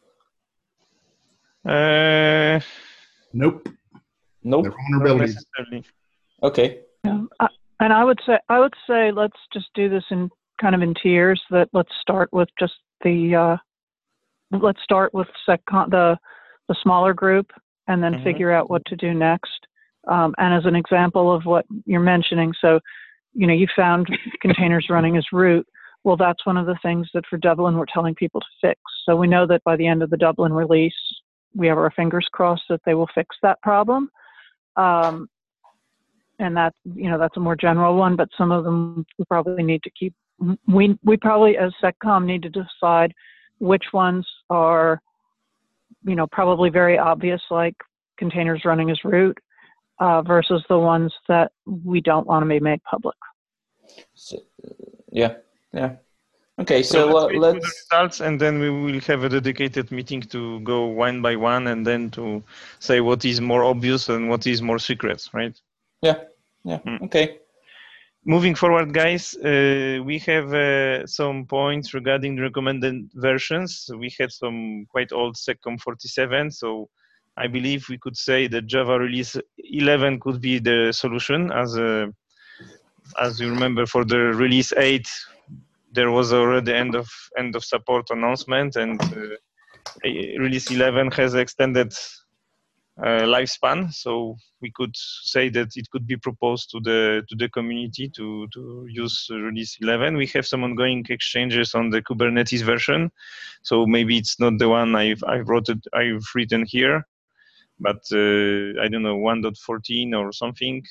Speaker 2: Uh,
Speaker 7: nope.
Speaker 9: Nope.
Speaker 7: The vulnerabilities.
Speaker 9: Okay.
Speaker 1: Yeah. I, and I would say, I would say, let's just do this in kind of in tiers. That let's start with just the, uh, let's start with SecCom, the the smaller group, and then mm-hmm. figure out what to do next. Um, and as an example of what you're mentioning, so, you know, you found containers running as root. Well, that's one of the things that for Dublin we're telling people to fix. So we know that by the end of the Dublin release, we have our fingers crossed that they will fix that problem. Um, and that, you know, that's a more general one, but some of them we probably need to keep. We, we probably as SecCom need to decide which ones are, you know, probably very obvious, like containers running as root, uh, versus the ones that we don't want to be made public.
Speaker 9: So, yeah, yeah. Okay, so,
Speaker 2: so let's,
Speaker 9: let's...
Speaker 2: the results, and then we will have a dedicated meeting to go one by one, and then to say what is more obvious and what is more secret, right?
Speaker 9: Yeah, yeah. Mm. Okay.
Speaker 2: moving forward, guys, uh, we have uh, some points regarding the recommended versions. We had some quite old SecCom forty-seven, so I believe we could say that Java release eleven could be the solution. As a, as you remember, for the release eight, there was already end of end of support announcement, and uh, release eleven has extended Uh, lifespan, so we could say that it could be proposed to the to the community to to use release eleven. We have some ongoing exchanges on the Kubernetes version, so maybe it's not the one I've I've wrote it I've written here, but uh, I don't know, one point fourteen or something.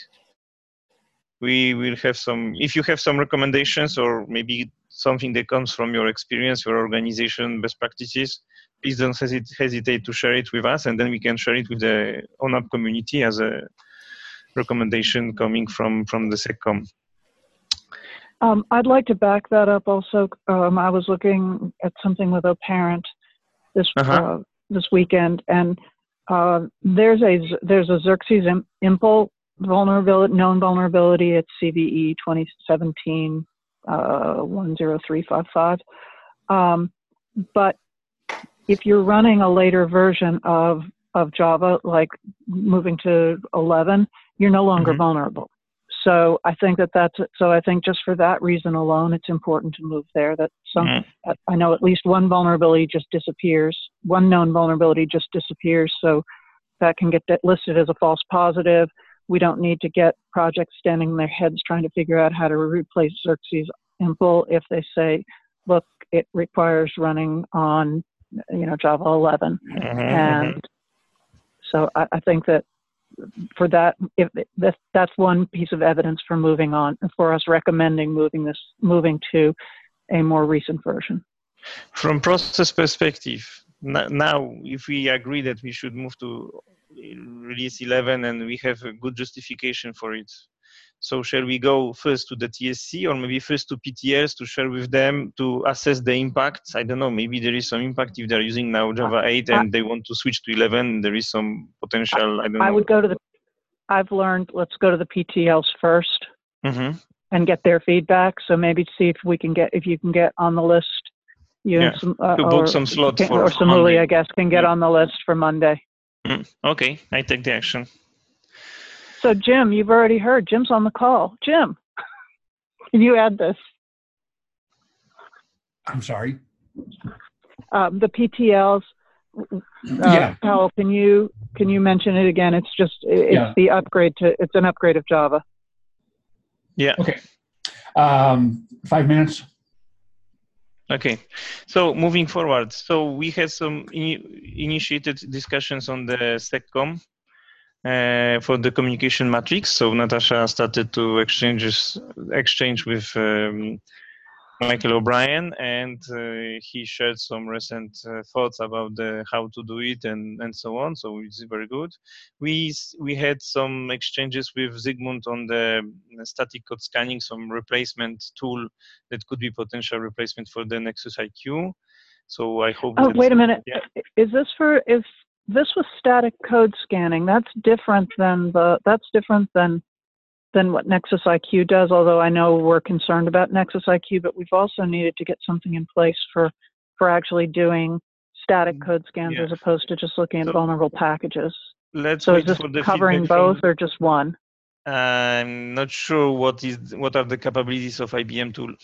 Speaker 2: We will have some. If you have some recommendations or maybe something that comes from your experience, your organization best practices, please don't hesit- hesitate to share it with us, and then we can share it with the ONAP community as a recommendation coming from, from the SecCom.
Speaker 1: Um, I'd like to back that up also. Um, I was looking at something with a parent this
Speaker 2: Uh-huh.
Speaker 1: uh, this weekend, and uh, there's a there's a Xerxes Im- Impl vulnerability, known vulnerability. It's C V E twenty seventeen uh, one zero three five five. Um, but if you're running a later version of, of Java, like moving to eleven, you're no longer
Speaker 2: Mm-hmm.
Speaker 1: vulnerable. So I think that that's, so I think just for that reason alone, it's important to move there. That some,
Speaker 2: Mm-hmm.
Speaker 1: I know at least one vulnerability just disappears. One known vulnerability just disappears. So that can get listed as a false positive. We don't need to get projects standing on their heads trying to figure out how to replace Xerxes Impl if they say, look, it requires running on, you know, Java eleven.
Speaker 2: Mm-hmm.
Speaker 1: And so I, I think that for that, if that, that's one piece of evidence for moving on, for us recommending moving this, moving to a more recent version.
Speaker 2: From process perspective, n- now if we agree that we should move to release eleven and we have a good justification for it, so shall we go first to the T S C or maybe first to P T Ls to share with them to assess the impact? I don't know, maybe there is some impact if they're using now Java eight and they want to switch to eleven, there is some potential, I don't know.
Speaker 1: I would go to the, I've learned, let's go to the P T Ls first
Speaker 2: Mm-hmm.
Speaker 1: and get their feedback. So maybe see if we can get, if you can get on the list, you
Speaker 2: Yeah,
Speaker 1: and some, uh,
Speaker 2: to book
Speaker 1: or,
Speaker 2: some slot
Speaker 1: can-
Speaker 2: for
Speaker 1: or
Speaker 2: for
Speaker 1: Samuli,
Speaker 2: Monday.
Speaker 1: I guess, can get
Speaker 2: Yeah.
Speaker 1: on the list for Monday.
Speaker 2: Mm, okay, I take the action.
Speaker 1: So Jim, you've already heard, Jim's on the call. Jim, can you add this?
Speaker 7: I'm sorry.
Speaker 1: Um, the P T Ls, uh,
Speaker 7: Yeah.
Speaker 1: Powell, can you, can you mention it again? It's just, it's
Speaker 7: Yeah.
Speaker 1: the upgrade to, it's an upgrade of Java.
Speaker 2: Yeah.
Speaker 7: Okay. Um, five minutes.
Speaker 2: Okay, so moving forward, so we had some in, initiated discussions on the SecCom uh, for the communication matrix. So Natasha started to exchanges exchange with um, Michael O'Brien, and uh, he shared some recent uh, thoughts about the how to do it and and so on. So it's very good. We we had some exchanges with Zygmunt on the static code scanning, some replacement tool that could be potential replacement for the Nexus I Q. So I hope.
Speaker 1: Oh,
Speaker 2: that,
Speaker 1: wait a minute.
Speaker 2: Yeah.
Speaker 1: Is this for, is this was static code scanning? That's different than the, that's different than, than what Nexus I Q does, although I know we're concerned about Nexus I Q, but we've also needed to get something in place for, for actually doing static code scans
Speaker 2: Yeah.
Speaker 1: as opposed to just looking at
Speaker 2: So
Speaker 1: vulnerable packages.
Speaker 2: Let's
Speaker 1: So is
Speaker 2: wait
Speaker 1: this
Speaker 2: for the
Speaker 1: covering
Speaker 2: feedback
Speaker 1: both
Speaker 2: from,
Speaker 1: or just one?
Speaker 2: I'm not sure what is what are the capabilities of I B M tool.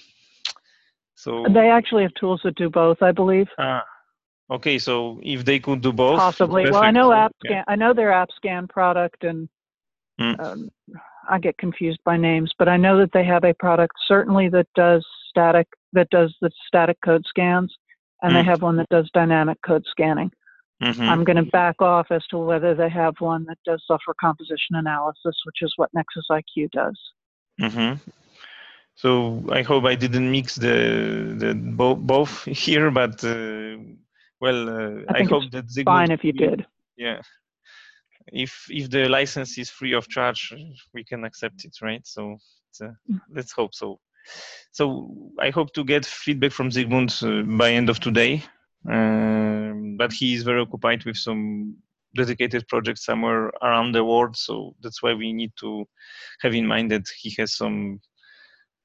Speaker 2: So
Speaker 1: They actually have tools that do both, I believe.
Speaker 2: ah, okay, so if they could do both,
Speaker 1: Possibly.
Speaker 2: it's
Speaker 1: Well, I
Speaker 2: perfect.
Speaker 1: know
Speaker 2: So,
Speaker 1: AppScan.
Speaker 2: yeah.
Speaker 1: I know their AppScan product, and
Speaker 2: Mm.
Speaker 1: um, I get confused by names, but I know that they have a product certainly that does static, that does the static code scans, and they
Speaker 2: Mm.
Speaker 1: have one that does dynamic code scanning.
Speaker 2: Mhm.
Speaker 1: I'm going to back off as to whether they have one that does software composition analysis, which is what Nexus I Q does.
Speaker 2: Mhm. So I hope I didn't mix the the bo- both here, but uh, well, uh,
Speaker 1: I
Speaker 2: I,
Speaker 1: think
Speaker 2: hope
Speaker 1: it's
Speaker 2: that Zygmunt
Speaker 1: fine if you
Speaker 2: will-
Speaker 1: did.
Speaker 2: Yeah. If if the license is free of charge, we can accept it, right? So it's, uh, let's hope so. So I hope to get feedback from Zygmunt uh, by end of today. Um, but he is very occupied with some dedicated projects somewhere around the world, so that's why we need to have in mind that he has some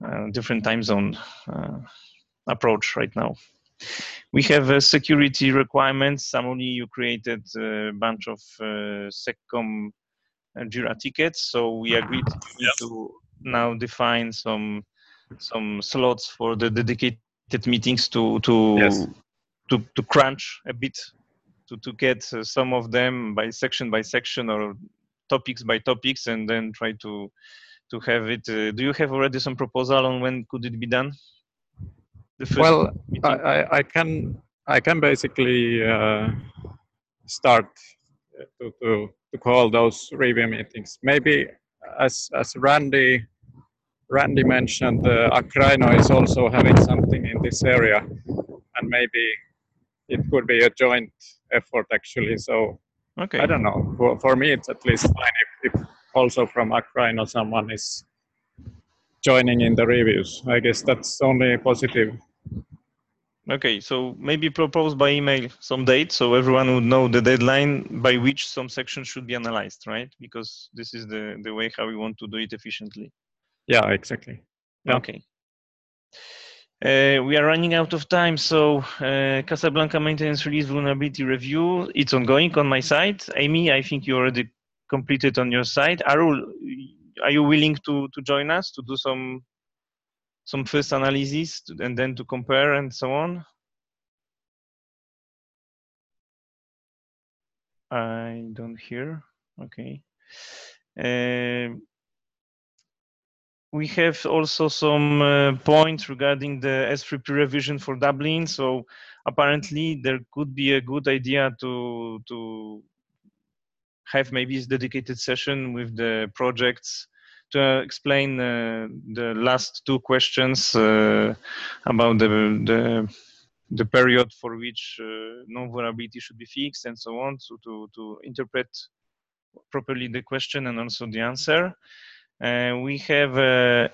Speaker 2: uh, different time zone uh, approach right now. We have uh, security requirements. Samuli, you created a bunch of uh, SecCom uh, Jira tickets, so we agreed
Speaker 4: Yep.
Speaker 2: to now define some some slots for the dedicated meetings to to
Speaker 7: Yes.
Speaker 2: to, to crunch a bit to to get uh, some of them by section by section or topics by topics, and then try to to have it. Uh, do you have already some proposal on when could it be done? The first
Speaker 10: Well, I,
Speaker 2: meeting.
Speaker 10: I, I can I can basically uh, start to, to to call those review meetings. Maybe as as Randy Randy mentioned, uh, Akraino is also having something in this area, and maybe it could be a joint effort actually. So
Speaker 2: Okay.
Speaker 10: I don't know. For, for me, it's at least fine if, if also from Akraino someone is joining in the reviews. I guess that's only positive.
Speaker 2: Okay, so maybe propose by email some date so everyone would know the deadline by which some sections should be analyzed, right? Because this is the, the way how we want to do it efficiently.
Speaker 10: Yeah, exactly. Yeah.
Speaker 2: Okay. Uh, we are running out of time, so uh, Casablanca maintenance release vulnerability review, it's ongoing on my side. Amy, I think you already completed on your side. Arul, are you willing to, to join us to do some some first analysis to, and then to compare and so on? I don't hear. Okay. Uh, we have also some uh, points regarding the S three P revision for Dublin. So apparently there could be a good idea to to have maybe a dedicated session with the projects to explain uh, the last two questions uh, about the the the period for which uh, non-vulnerability should be fixed and so on, so to, to interpret properly the question and also the answer. Uh, we have a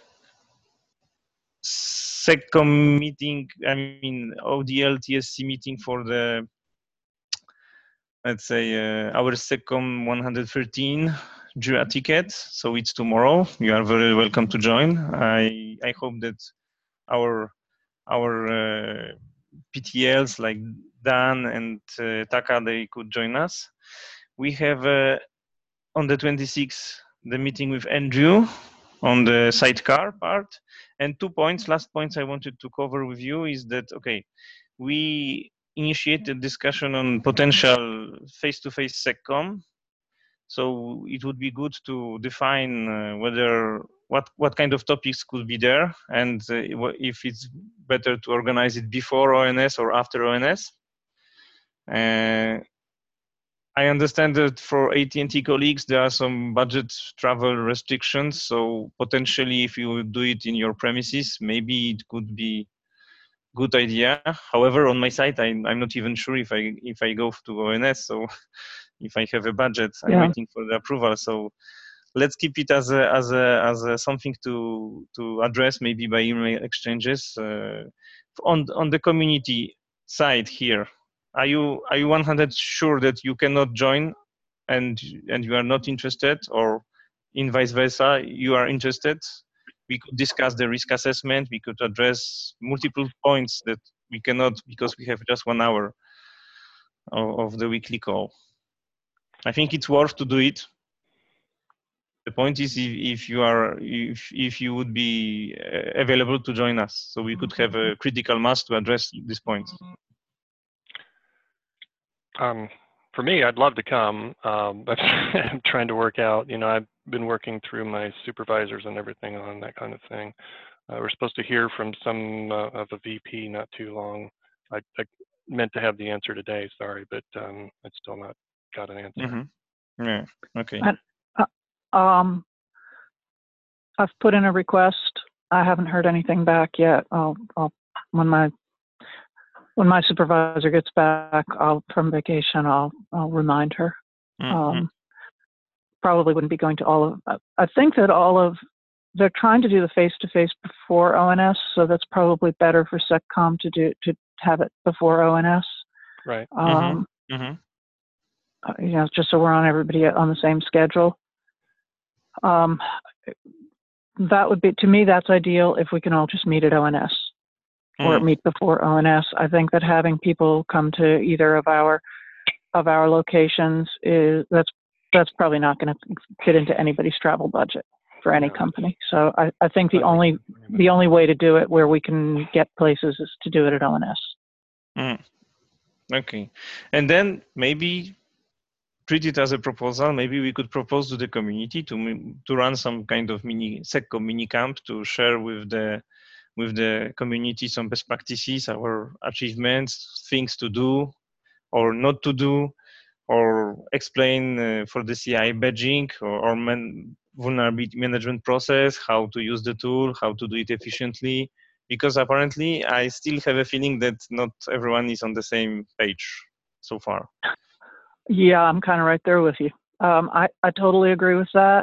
Speaker 2: SecCom meeting, I mean, O D L T S C meeting for the, let's say, uh, our SecCom one thirteen Jira ticket. So it's tomorrow. You are very welcome to join. I, I hope that our, our uh, P T Ls like Dan and uh, Taka, they could join us. We have uh, on the twenty-sixth the meeting with Andrew on the sidecar part. And two points, last points I wanted to cover with you is that, okay, we initiated discussion on potential face-to-face SecCom. So it would be good to define uh, whether what what kind of topics could be there, and uh, if it's better to organize it before O N S or after O N S. Uh, I understand that for A T and T colleagues there are some budget travel restrictions. So potentially, if you do it in your premises, maybe it could be good idea. However, on my side, I, I'm not even sure if I if I go to O N S. So if I have a budget, I'm
Speaker 1: Yeah.
Speaker 2: waiting for the approval. So let's keep it as a as a as a something to to address maybe by email exchanges. Uh, on on the community side here, are you are you one hundred sure that you cannot join, and and you are not interested, or in vice versa, you are interested? We could discuss the risk assessment. We could address multiple points that we cannot because we have just one hour of, of the weekly call. I think it's worth to do it. The point is if, if you are if if you would be uh, available to join us, so we could have a critical mass to address this point.
Speaker 4: Um, for me, I'd love to come. Um, but I'm trying to work out. You know, I've been working through my supervisors and everything on that kind of thing. Uh, we're supposed to hear from some uh, of a V P not too long. I, I meant to have the answer today. Sorry, but um, I still not got an answer.
Speaker 2: Mm-hmm. Yeah. Okay.
Speaker 1: I, uh, um, I've put in a request. I haven't heard anything back yet. I'll, I'll when my when my supervisor gets back, I'll from vacation. I'll I'll remind her.
Speaker 2: Mm-hmm.
Speaker 1: Um, probably wouldn't be going to all of. I think that all of they're trying to do the face-to-face before O N S, so that's probably better for SecCom to do to have it before O N S.
Speaker 4: Right.
Speaker 1: Um,
Speaker 2: mm-hmm. Mm-hmm.
Speaker 1: You know, just so we're on everybody on the same schedule. Um, that would be, to me, that's ideal if we can all just meet at O N S or
Speaker 2: Mm.
Speaker 1: meet before O N S. I think that having people come to either of our of our locations is that's that's probably not going to fit into anybody's travel budget for any company. So I, I think the only the only way to do it where we can get places is to do it at O N S.
Speaker 2: Mm. Okay, and then maybe treat it as a proposal. Maybe we could propose to the community to to run some kind of mini SecCom mini camp to share with the with the community some best practices, our achievements, things to do or not to do, or explain uh, for the C I badging or, or man, vulnerability management process, how to use the tool, how to do it efficiently. Because apparently I still have a feeling that not everyone is on the same page so far.
Speaker 1: Yeah, I'm kind of right there with you. Um, I, I totally agree with that.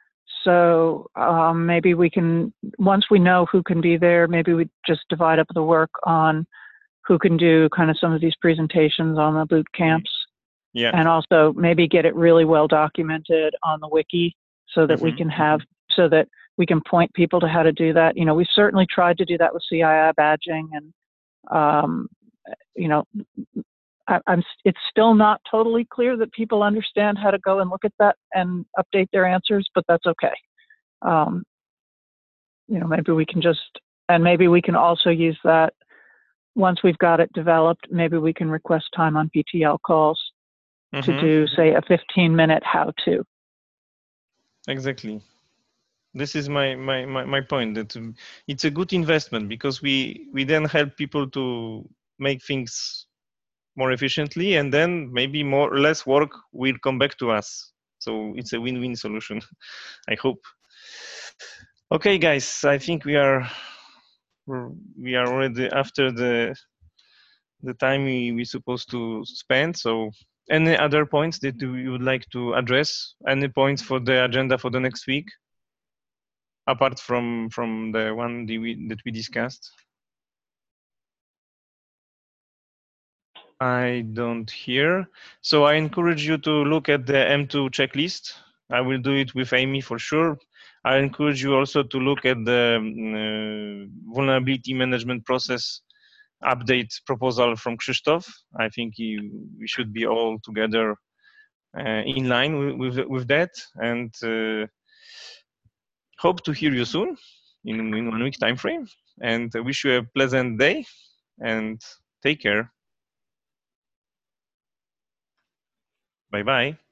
Speaker 1: So um, maybe we can, once we know who can be there, maybe we just divide up the work on who can do kind of some of these presentations on the boot camps.
Speaker 2: Yeah.
Speaker 1: And also maybe get it really well documented on the wiki so that
Speaker 2: Mm-hmm.
Speaker 1: we can have, so that we can point people to how to do that. You know, we certainly tried to do that with C I I badging and, um, you know, I, I'm, it's still not totally clear that people understand how to go and look at that and update their answers, but that's okay. Um, you know, maybe we can just, and maybe we can also use that once we've got it developed, maybe we can request time on P T L calls
Speaker 2: Mm-hmm.
Speaker 1: to do, say, a fifteen minute how-to.
Speaker 2: Exactly. This is my, my, my, my point, that um, it's a good investment because we, we then help people to make things more efficiently, and then maybe more less work will come back to us. So it's a win-win solution, I hope. Okay, guys, I think we are we are already after the the time we we supposed to spend. So any other points that you would like to address? Any points for the agenda for the next week, apart from from the one that we that we discussed? I don't hear. So I encourage you to look at the M two checklist. I will do it with Amy for sure. I encourage you also to look at the uh, vulnerability management process update proposal from Krzysztof. I think he, we should be all together uh, in line with, with, with that, and uh, hope to hear you soon in, in one week time frame. And I wish you a pleasant day and take care. Bye-bye.